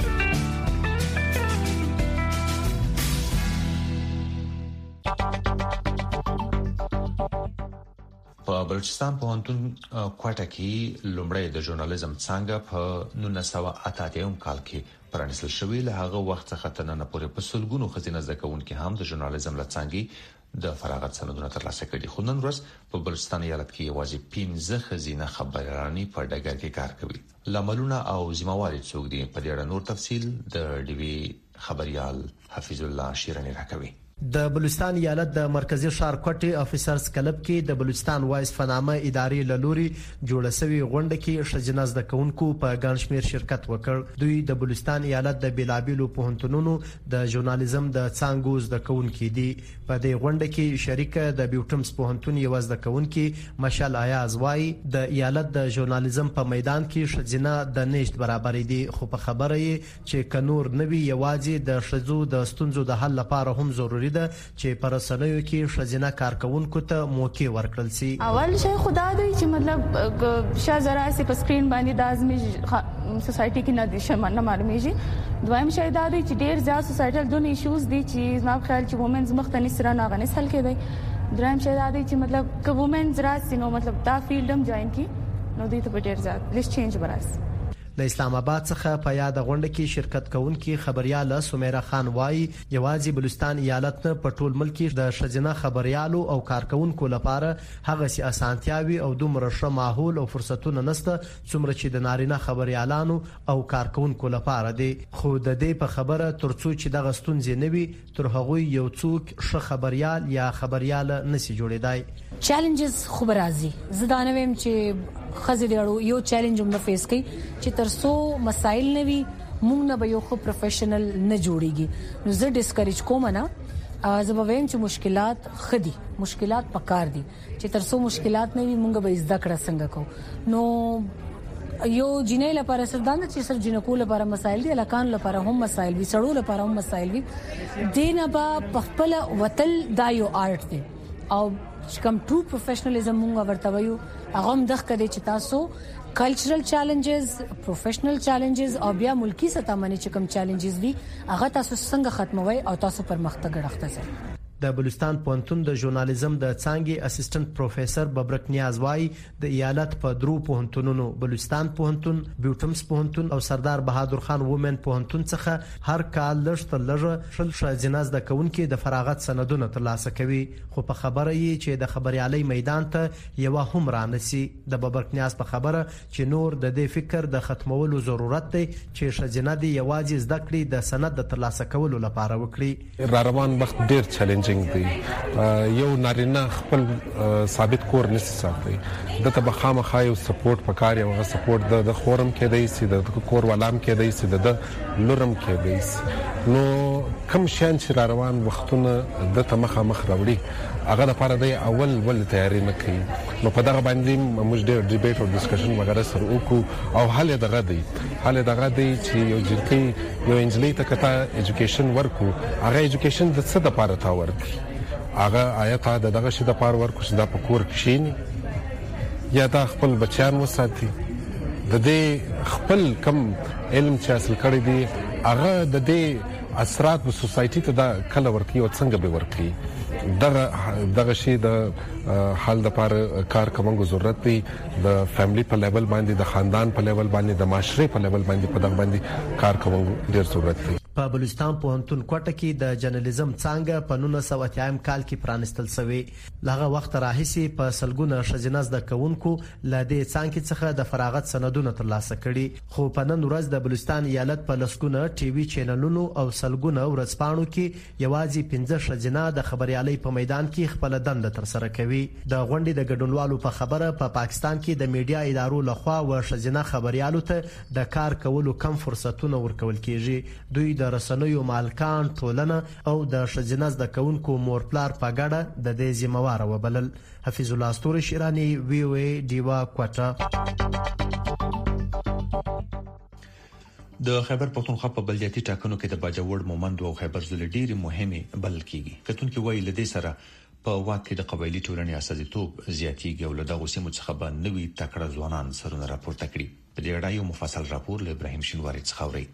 په بلوچستان پوهنتون کوټه کې لومړی د ژورنالیزم څانګه په نولس سوه اته اتیا کال کې پرانیستل شوې. له هغه وخت څخه تر نن پورې په سلګونو ښځینه زده کوونکي هم د ژورنالیزم له څانګې د فراغت سندونه ترلاسه کړي. خو نن ورځ په بلوچستان ایالت کې یوازې پنځه ښځینه خبريالانې په ډګر کې کار کوي. لاملونه او ذمہواري څوک دي؟ په دې اړه نور تفصيل د ډیوی خبريال حفیظ الله شیرانی راکوي. د بلوچستان ایالت د مرکزی ښار کوټي افیسرز کلب کې د بلوچستان وایس فنامه ادارې لوري جوړه شوی غونډه کې شجنه زده کوونکو په ګڼ شمیر شرکت وکړ. دوی د بلوچستان ایالت د بیلابیلو پوهنتونونو د ژورنالیزم د څانګو زده کوونکو دي. په دې غونډه کې شریک د بیوټمز پوهنتون یو زده کوونکي مشال ایاز وايي د ایالت د ژورنالیزم په میدان کې شجنه د نشټ برابرې دي، خو په خبره یې چې کنور نوي یوازې د شذو د ستونزو د حل لپاره هم ضروري ده چې پر رسنیو کې ښځینه کارکونکو ته موقع ورکړل شي. اول شی خدا دوی چې مطلب شازرا سي په سکرین باندې د ازمي سوسايټي کې نه دي شمه نه معلومیږي. دویم شی دا دی چې ډیر زیات سوسایټل دون ایشوز دي چې زما خیال چې وومنز مختنی سره نه غنس حل کېدای. دریم شی دا دی چې مطلب که وومنز راسي نو مطلب دا فیلډم جوائن کی نو دوی ته ډیر زیات لیس چینج براسي. د اسلام آباد څخه په یاد غونډه کې شرکت کوونکي خبرياله سمیرا خان وايي یوازې بلوچستان ایالت نه په ټول ملک کې د شجنه خبريالو او کارکونکو لپاره هغه سي اسانتیاوي او دومره ښه ماحول او فرصتونه نشته څومره چې د نارینه خبريالانو او کارکونکو لپاره دي. خو د دې په خبره ترڅو چې د غستونځ نه وي تر هغه یو څوک ښه خبريال یا خبرياله نشي جوړېدای. چیلنجز خو راځي زدانه ويم چې خزیدړو یو چیلنج هم فیس کوي چې ترڅو مسایل نه وي موږ نه به یو خو پروفیشنل نه جوړیږي. نو زه ډیسکریج کوم نه زه به ویم چې مشکلات خدي مشکلات پکار دي چې ترڅو مشکلات نه وي موږ به زده کړه څنګه کوو. نو یو جنې لپاره سردان چې سر جنکو لپاره مسایل دي لکان لپاره هم مسایل وي سړو لپاره هم مسایل وي. دینه به خپل وتل دا یو آرټ دی او کوم ټرو پروفیشنالیزم موږ ورته وایو هغه هم دغه کړي چې تاسو کلچرل چیلنجز پروفیشنل چیلنجز او بیا ملکی سطح باندې چې کوم چیلنجز وي هغه تاسو څنګه ختموي او تاسو پرمختګ راځي. د بلوچستان پوهنتون د ژورنالیزم د څانګې اسسټنټ پروفیسور ببرک نیاز وايي د ایالت په درو پوهنتونونو بلوچستان پوهنتون، بیوټمز پوهنتون او سردار بهادر خان وومن پوهنتون څخه هر کال لږ تر لږه شل ښځینه زده کوونکي د فراغت سندونه ترلاسه کوي. خو په خبره یې چې د خبريالۍ میدان ته یو هم رانسي. د ببرک نیاز په خبره چې نور د دې فکر د ختمولو ضرورت دی چې ښځینه دي یوازې زده کړې د سند د ترلاسه کولو لپاره وکړي. را روان وخت ډیر چیلنج دی. یو نارینه خپل ثابت کور نشي ساتي دته به خامخا یو سپورټ پکار یو سپورټ د خورم کې دی سي د کور ولام کې دی سي د لورم کې دی. نو کوم شان چې را روان وختونه دته مخه مخ راوړي هغه د لپاره د اول ول تیاری نه کوي. نو په دغه باندې موږ ډېر ډیبیټ او ډسکشن وغیرہ سره وکړو او حل دغه دی حل دغه دی چې یو ځکه یو انجلۍ ته کته ایجوکیشن ورکو هغه ایجوکیشن د څه د لپاره تا ورکي هغه آیت د دغه شی د لپاره ورکو چې د پکور کښینی یا دا خپل بچیان وساتي د دې خپل کم علم چې حاصل کړی دی هغه د دې اثرات په سوسایټي ته د کله ورکی او څنګه به ورکی دغه دغه شی د حل لپاره کار کومه ضرورت دی د فیملی په لیول باندې د خاندان په لیول باندې د معاشري په لیول باندې په دغه باندې کار کومه ډیر ضرورت دی. په بلوچستان پوهنتون کوټه کې د جرنالیزم څانګه په نولس سوه اتیا کال کې پرانستل شوې. لغه وخت راهیسي په سلګونه شجناز د کونکو لدې څانګې څخه د فراغت سندونه ترلاسه کړي، خو په نن ورځ د بلوچستان ایالت په لسګونه ټي وي چینلونو او سلګونه ورځپاڼو کې یوازې پنځه شجنا د خبريالۍ په میدان کې خپل دند تر سره کوي. د غونډې د ګډونوالو په خبره په پا پاکستان کې د میډیا ادارو لخوا و شجنا خبريالو ته د کار کولو کم فرصتونه ورکول کیږي. دوی د رسنیو مالکان، ټولنه او د شجناز د کونکو مور پلار په ګډه د دې ذمہوار وبلل. حفیظ الله استوري شیرانی، وی او ای دیوا کوټه. د خیبر پختونخوا په بلدیاتي ټاکنو کې د باجوړ مومند او خیبر زول ډېری مهمه بل کیږي. کتونکو وایي لدې سره په واکه د قبایلی ټولنې اساسیتوب زیاتیږي او له دغه سیمو څخه به نوي تکړه ځوانان سرونه راپورته کړي. په دې اړه یو مفصل راپور له ابراهیم شینواری څخه اوري.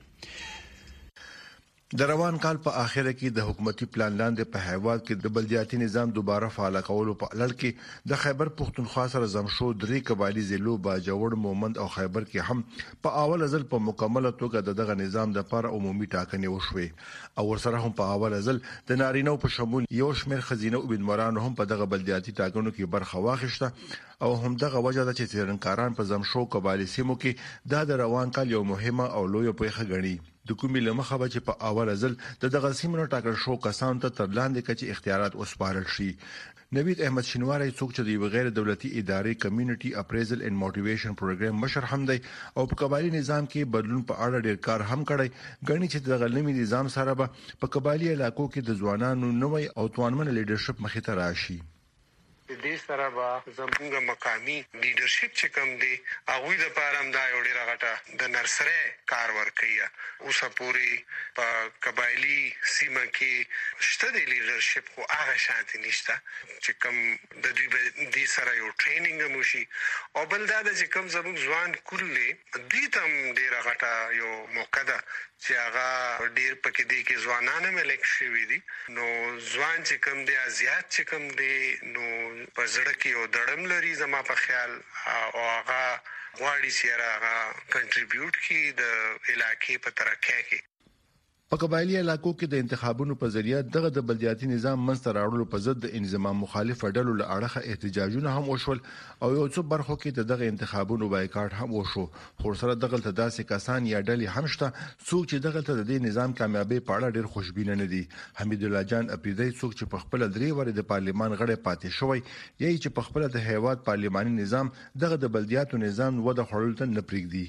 د روان کال په اخر کې د حکومتي پلان لاندې په هیواد کې د بلدیاتي نظام دوباره فعال کولو په لړ کې د خیبر پختونخوا سره زمشو درې قبایلی ضلعو باجوړ، مومند او خیبر کې هم په اول ځل په مکمله توګه دغه نظام د لپاره عمومي ټاکنې وشوې او ورسره هم په اول ځل د نارینه په شمول یو شمېر خزینه او بنمرانو هم په دغه بلدیاتي ټاکنو کې برخه واخیسته او هم دغه وجه ده چې تیرنکاران په زمشو قبایلی سیمو کې د روان کال یو مهمه او لوی پیښه ګڼي. د کومې لمخه به چې په اول ځل د دغه سیمونو ټاکل شو کسان ته تر لاندې کچې اختیارات وسپارل شي. نوید احمد شینواری څوک چې د غیر دولتي ادارې کمیونټي اپریزل اینڈ موټیویشن پروګرام مشر هم دی او په قبایلی نظام کې بدلون په اړه ډیر کار هم کړی. غني چې دغه نوي نظام سره به په قبایلی علاقو کې د ځوانانو نوې او توانمن لیدرشپ مخې ته راشي. د دې سره به زموږ مقامي لیدرشپ چې کوم دی هغه د پاره هم دا یو ډیر غټه د نرسره کار ورکړي. اوس پورې په قبایلی سیمه کې شته د لیدرشپ خو هغه شانتي نشته چې کوم د دوی د سره یو ټریننګ موشي او بل دا چې کوم زموږ ځوان کولې دوی تم ډیر غټه یو موقع ده چې هغه ډیر پکې دی کې ځوانانه ملک شوی دي. نو ځوان چې کوم دی زیات چې کوم دی نو په زړه کې یو دړم لري زما په خیال او هغه غواړي چې هغه کنټریبیوټ کړي د علاقې په ترقۍ کې. په قبایلی علاقو کې د انتخابونو په ذریعہ دغه د بلدیاتي نظام منځ ته راوړلو په ضد د انضمام مخالف ډلو له اړخه احتجاجونه هم وشول او یو څو برخو کې دغه انتخابونو بایکاټ هم وشو. خو سره دغه ته داسې کسان یا ډلې هم شته څوک چې دغه ته د نظام کامیابی په اړه ډیر خوشبینه نه دي. حمید الله جان اپریدی څوک چې په خپل درې وری د پارلیمان غړی پاتې شوی یی چې په خپل د هیواد پارلیماني نظام دغه د بلدیاتو نظام وده خړل ته نه پریږدي.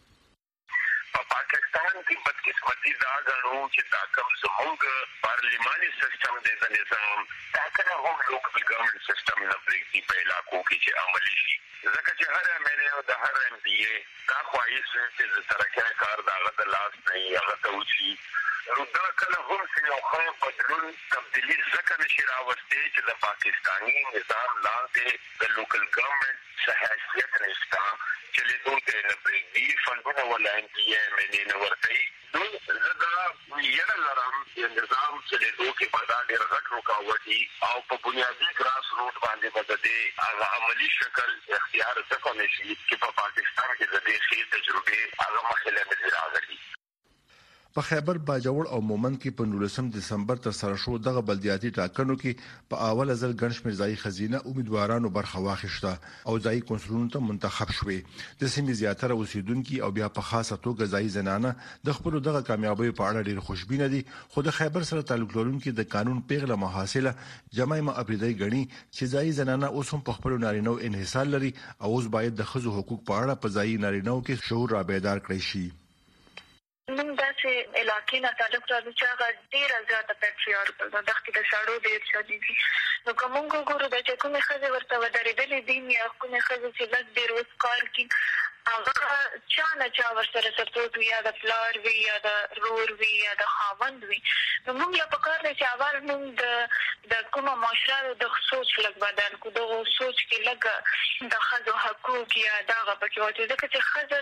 دا غنو چې دا کوم زموږ پارلیماني سیستم دی د نظام دا کنه هم لوکل ګورنمنت سیستم نه پریږدي په علاقو کې چې عملي شي. ځکه چې هر امنه او د هر ام پی ای دا خواهش چې د ترقۍ کار داغه د لاس نه هغه ته وشي. نو دا کله هم چې یو خو بدلون تبدیلی ځکه نشي راوستي چې د پاکستاني نظام لاندې د لوکل ګورنمنت صحیحیت نشته چې له دوی ته نه پریږدي فندونه ولا ام پی ای منې نه ورته. نو زدا یره لرم چې نظام چې له دوی کې پیدا ډیر غټ رکاوټي او په بنیادی ګراس روټ باندې بدلې هغه عملی شکل اختیار څنګه نشي چې په پاکستان کې د دې شی تجربه هغه مخاله نه راغلي. په خیبر باجوړ او مومند کې په نولسم دسمبر تر سره شو دغه بلدیاتي ټاکنو کې په اول ځل ګڼ شمېر ځای خزینه امیدوارانو برخه واخیسته او ځای کنسولونو ته منتخب شوې. د سیمې زیاتره اوسیدونکو او بیا په خاصه توګه ځای زنانه د خپل دغه کامیابی په اړه ډیر خوشبینه دي. خو د خیبر سره تعلق لرونکو د قانون پیغله محاصله جمایمه اپریدی غني چې ځای زنانه اوس هم په خپل نارینه انحصار لري او اوس باید د خزو حقوق په اړه په ځای نارینه کې شعور را بیدار کړی شي. موږ داسې علاقې نه تعلق لرو چې هغه ډېره زیاته پیټریارکل ده. دښتې د سړو ډېر شدید دي. نو که موږ وګورو د چې کومې ښځې ورته ودرېدلې دي یا کومې ښځې چې لږ ډېر اوس کار کوي هغه چا نه چا ورسره سپورټ وي یا د پلار وي یا د رور وي یا د خاوند وي. نو موږ له پکار دی چې اول موږ د د کومه معاشره د سوچ لږ بدل کړو. دغه سوچ کې لږ د ښځو حقوق یا دغه پکې واچوو ځکه چې ښځه زه پوهېږم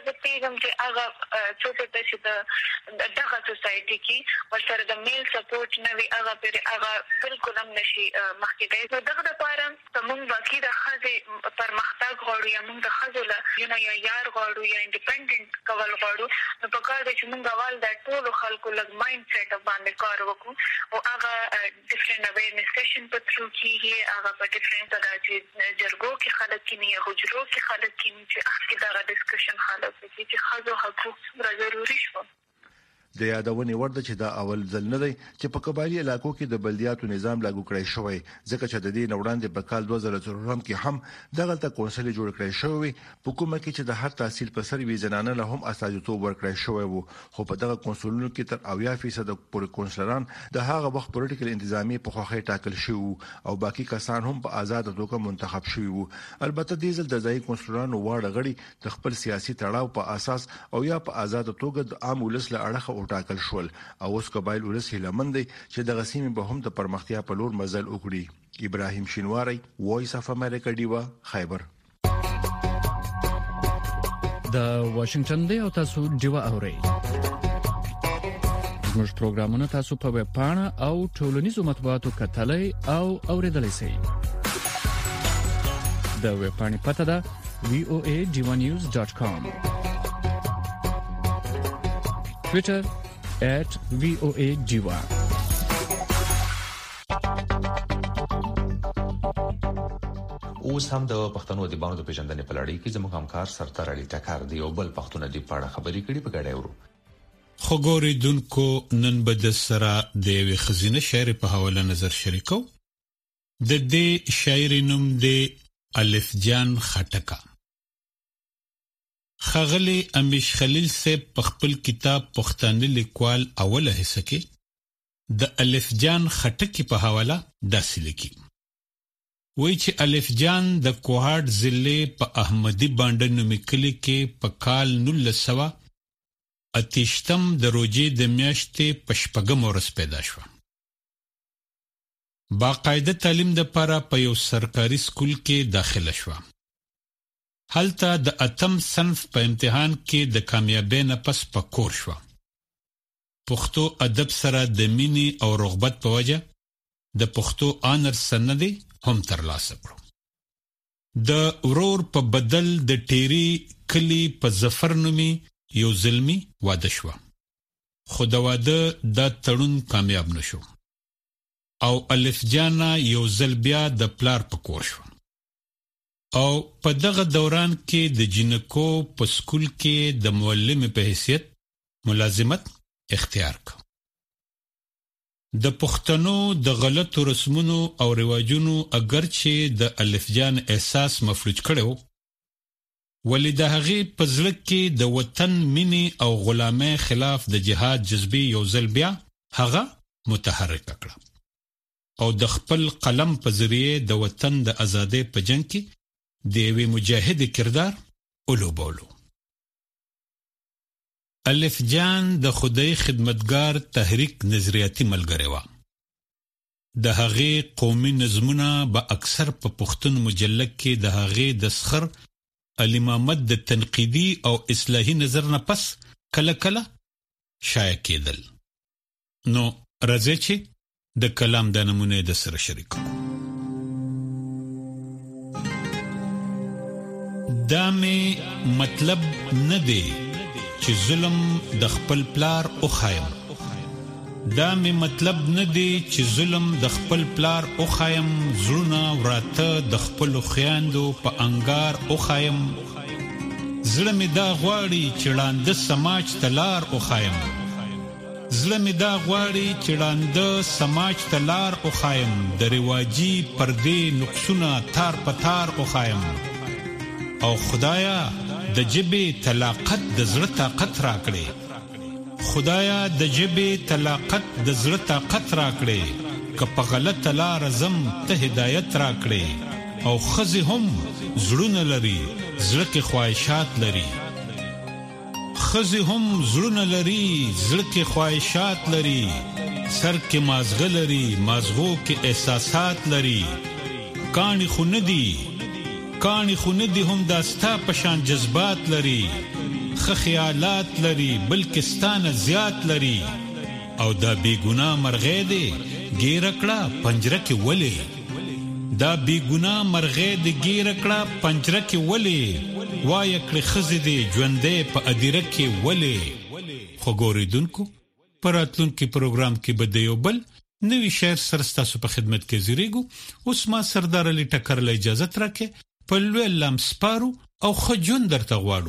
پوهیږم چې هغه څه څه چې د دغه سوسایټي کې ورسره د میل سپورټ نه وي هغه پر هغه بالکل هم نشي مخکې دی. دغه لپاره موږ باقي د ښځې پرمختګ غواړو یا موږ د ښځو له یو نه یا یار غواړو یا انډیپینډنټ کول غواړو، نو په کار دی چې موږ اول د ټولو خلکو لږ مایند سیټ باندې کار وکړو او هغه ډیفرنٹ اویرنس سیشن په ترو کېږي، هغه په ډیفرنٹ د جرګو کې خلک کینی یا حجرو کې خلک کینی چې اخکې دغه ډسکشن خلک وکړي چې ښځو حقوق څومره ضروري شو. د یادونې وړ ده چې دا اول ځل نه دی چې په قبایلی علاقو کې د بلدیاتو نظام لاګو کړی شوی، ځکه چې د دې وړاندې په کال دوه زره څلور کې هم دغه ته کونسل جوړ کړی شوی په کومه کې چې د هر تحصیل په سر وی زنانه له هم استازیتوب ورکړی شوی وو، خو په دغه کونسلونو کې تر اویا فیصد پورې کونسلران د هغه وخت پولیټیکل انتظامی په خوخه ټاکل شوی او باقي کسان هم په آزاد توګه منتخب شوی وو. البته د ځل د ځای کونسلرانو واړه غړي د خپل سیاسي تړاو په اساس او یا په آزاد توګه د عام ولس له اړخه ټاکل شول او اوس قبایل ولس هیلمند دي چې د غسیمې به هم د پرمختیا په لور مزل وکړي. ابراهیم شینواری، وایس اف امریکا، دیوا خیبر. د واشنگټن دی او تاسو دیوا اورئ. زموږ پروګرامونه تاسو په ویب پاڼه او ټولنیزو مطبوعاتو کتلای او اوریدلای شئ. د ویب پاڼې پته ده وی او ای ډیوا نیوز ډاټ کام. Twitter at V O A Diva. اوس هم د پښتنو ادیبانو د پیژندنې په لړۍ کې زموږ همکار سرتر علي ټکر دی او بل پښتون ادیب په اړه خبرې کړي په ګډه ورو. خګوري دونکو نن بد سره د وی خزینه شاعر په حواله نظر شریکو. د دې شاعر نوم دی الف جان خټکا. خغلی امیش خلیل سے پخپل کتاب پښتانه لیکوال اوله حصہ کې د الف جان خټکی په حواله داسې لیکي. وایي چې الف جان د کوهاټ ضلع په احمدی باندې نومکلي کې په کال نولس سوه اتیشتم د روزې د میاشتې په شپږم ورځ پیدا شو. باقاعده تعلیم د پاره په یو سرکاري سکول کې داخله شو. هلته د اتم صنف په امتحان کې د کامیابی نه پس پکور شو. پښتو ادب سره د مینې او رغبت په وجه د پښتو آنر سند هم ترلاسه کړو. د ورور په بدل د ټيري کلی په ظفر نومي یو زلمی واده شو. خو د واده د تړون کامیاب نشو او الف جانا یو ځل بیا د پلار پکور شو. او په دغه دوران کې د جنکو په سکول کې د معلم په حیثیت ملازمت اختیار کړ. د پښتنو د غلطو رسمونو او رواجونو اگر چې د الف جان احساس مفلوج کړو، ولی د هغې په زړه کې د وطن مینې او غلامۍ خلاف د جهاد جذبې یو ځل بیا هغه متحرک کړ او د خپل قلم په ذریعه د وطن د ازادۍ په جنگ کې د یوې مجاهد کردار اولوبولو. الف جان د خدای خدمتگار تحریک نظریاتی ملګری و. د هغې قومي نظمونه به اکثر په پښتون مجلد کې د هغې د سخر علي محمد د تنقیدي او اصلاحي نظر نه پس کله کله شایع کېدل. نو راځي چې د کلام د نمونه د سره شریکو. دا می مطلب نه دی چې ظلم د خپل پلار او خایم. دا می مطلب نه دی چې ظلم د خپل پلار او خایم، زړونه وراته د خپل خويندو په انګار او خایم. زړه می دا غواړي چې لاندې سماج تلار او خایم. زړه می دا غواړي چې لاندې سماج تلار او خایم. د رواجی پردې نقصونه تار پتار او خایم. او خدایا د جبې طلاقت د زړه طاقت راکړي. خدایا د جبې طلاقت د زړه طاقت راکړي. که په غلط لار زم ته هدایت راکړي. او خزي هم زړونه لري، زړه کې خواهشات لري. خزي هم زړونه لري، زړه کې خواهشات لري. سر کې مازغه لري، مازغو کې احساسات لري. کانی خو ندی کانی خو ندی هم داستا پشان جذبات لري. خ خیالات لري بلکې ستانه زیات لري او دا بیګنا مرغې دی ګیرکړه پنجره کې ولې دا بیګنا مرغې دی ګیرکړه پنجره کې ولې وای کړ خزې دی ژوندې په ادیره کې ولې خو ګوریدونکو پراتلون کې پروګرام کې بده یو بل نوی شعر سرستاسو په خدمت کې زیریګو اوس ما سردار علي ټکر له اجازه ترکه په لوی لام سپارو او خجون درته غواړو.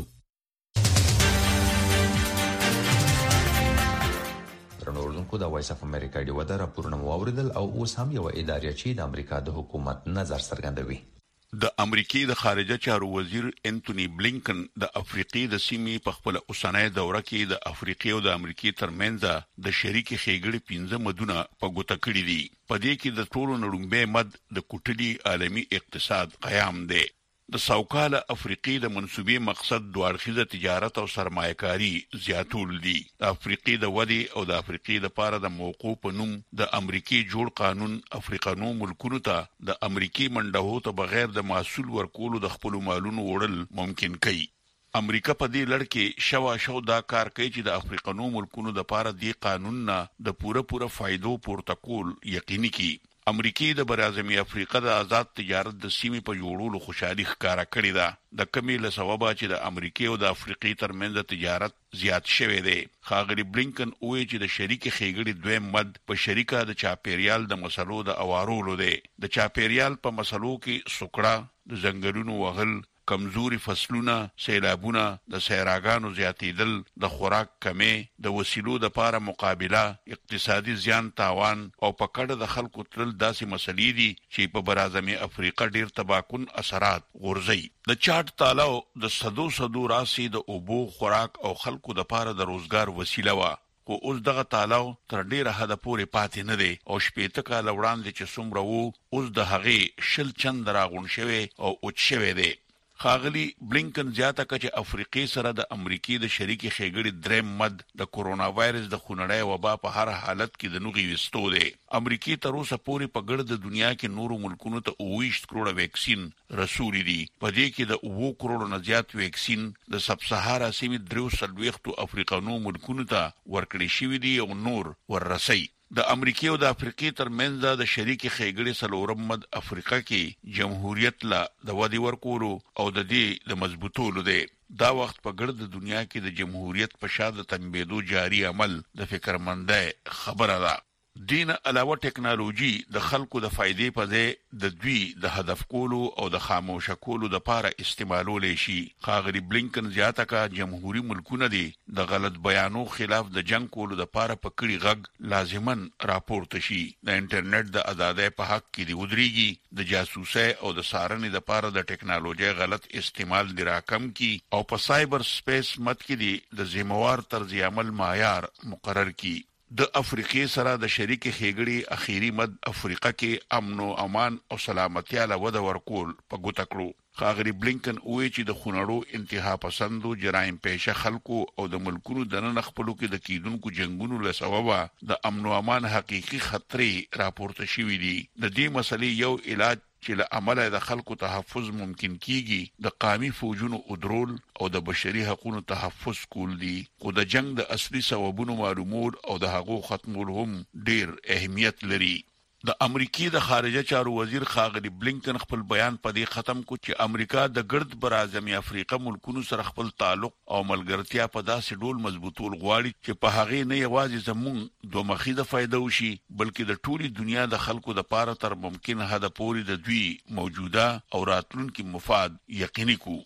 رنوردونکو د وایس اف امریکا دی ودا راپورونه واوریدل او اوس هم یو ادارې چې د امریکا د حکومت نظر څرګندوي. د امریکای د خارجه چارو وزیر انټونی بلینکن د افریقي د سیمې په خپل اوسنۍ دوره کې د افریقا او د امریکای ترمنځ د شریکي خېګړې پنځه مدونه په ګوته کړی دي. په دې کې د ټولو نړیوال مد د کوټلي عالمي اقتصاد قیام دی. د سوکاله افریقای د منسوبي مقصد دوه اړخیزه تجارت او سرمایه‌کاري زیاتول دي. د افریقای د ودی او د افریقای د پاره د موقوف په نوم د امریکای جوړ قانون افریقانو ملکونو ته د امریکای منډهو ته بغیر د محصول ورکولو د خپل مالونو وړل ممکن کوي. امریکا په دې لړ کې شوا شو دا کار کوي چې د افریقانو ملکونو د پاره د قانون نه د پوره پوره فائدو پورته کول یقیني کړي. امریکای د برازمي افریقا د آزاد تجارت د سیمې په جوړولو خوشالي ښکارا کړې ده. د کمی له سببه چې د امریکای او د افریقای ترمنځ تجارت زیات شوه دی. خاغلی بلینکن وایي چې د شریک خېګړې دویم مد په شریکه د چاپیریال د مسلو د اوارولو دی. د چاپیریال په مسلو کې سوکړه د ځنګلونو وهل کمزوري فصلونه سیلابونه د سیراګانو زیاتېدل د خوراک کمی د وسیلو د پاره مقابله اقتصادي زیان تاوان او پکړه د خلکو تل داسې مسلې دي چې په برازمي افریقا ډیر تباکن اثرات غورځي. د چاټ تالاو د صدو صدو راسي د اوبو خوراک او خلکو د پاره د روزګار وسیله وا خو اوس دغه تالاو تر ډیره حد پورې پاتې نه دی او شپېته کاله وړاندې چې څومره وو اوس د هغې شل چند راغون شوی او اوچ شوی دی. خاغلی بلینکن زیاته کړه چې افریقای سره د امریکای د شریکي خېګړې دریم مد د کورونا وایرس د خونړۍ وبا په هر حالت کې د نوغي وستو دی. امریکای تر اوسه پورې په ګرد د دنیا کې نورو ملکونو ته اوویشت کروڑه ویکسین رسولي دي. په دې کې د اوو کروڑو نه زیات ویکسین د سب سهارا سیمې درو سلويختو افریقانو ملکونو ته ورکړي شوی دي او نور وررسي. د امریکای او د افریقای ترمنځ د شریکي خېګړې سلورم مد افریقا کې جمهوریت لا د ودی ورکولو او د دې د مضبوطولو دی. دا وخت په ګرد دنیا کې د جمهوریت په شاده تنبیدو جاری عمل د فکرمندۍ خبره ده. دین علاوه ټیکنالوژي د خلکو د فائدې په ځای د دوی د هدف کولو او د خاموش کولو د پاره استعمالول شي. خاغلی بلینکن زیاته کا جمهوریت ملکونه دي د غلط بیانو خلاف د جنگ کولو د پاره په کړي غږ لازمن راپورته شي. د انټرنیټ د آزادۍ په حق کې دی ودرېږي د جاسوسۍ او د سارنې د پاره د ټیکنالوژي غلط استعمال دی راکم کی او په سایبر سپیس مت کې دی د ذمہوار طرز عمل معیار مقرر کی. د افریقای سره د شریک خېګړې اخیری مد افریقا کې امن او امان او سلامتی له وده ورکول په ګوته کړو. خاغلی بلینکن وایي چې د خونړو انتها پسندو جرایم پېښه خلکو او د ملکونو د نن خپلو کې د کیدونکو جنگونو له سببه د امن او امان حقيقي خطرې راپورته شوې دي. د دې مسلې یو علاج چې له عمله د خلکو تحفظ ممکن کیږي د قومي فوجونو ادرول او د بشري حقوقو تحفظ کول دي. خو د جنگ د اصلي سببونو معلومول او د هغو ختمول هم ډیر اهمیت لري. د امریکای د خارجه چارو وزیر خاغلی بلینکن خپل بیان په دې ختم کو چې امریکا د ګرد برازمي افریقا ملکونو سره خپل تعلق او ملګرتیا په داسې ډول مضبوطول غواړي چې په هغه نه یوازې زموږ دوه مخیزه فائدہ وشي بلکې د ټولي دنیا د خلکو د پاره تر ممکن حد پورې د دوی موجوده او راتلونکي مفاد یقیني کو.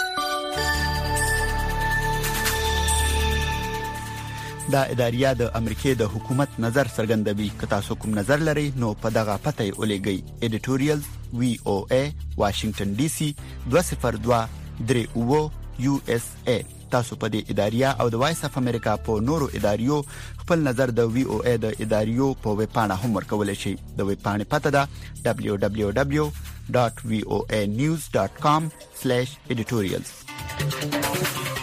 دا اداریه د امریکای د حکومت نظر څرګندوي. که تاسو کوم نظر لرئ نو په دغه پته یې ولېږئ. ایډیټوریال وی او ای واشنگټن ډي سي دوه صفر دوه درې اوه یو اس ای. تاسو په دې اداریه او د وایس اف امریکا په نورو اداریو خپل نظر د وی او ای د اداریو په ویب پاڼه هم ورکولای شئ. د ویب پاڼې پته ده دبليو دبليو دبليو ډاټ وی او ای نیوز ډاټ کام سلیش ایډیټوریالز.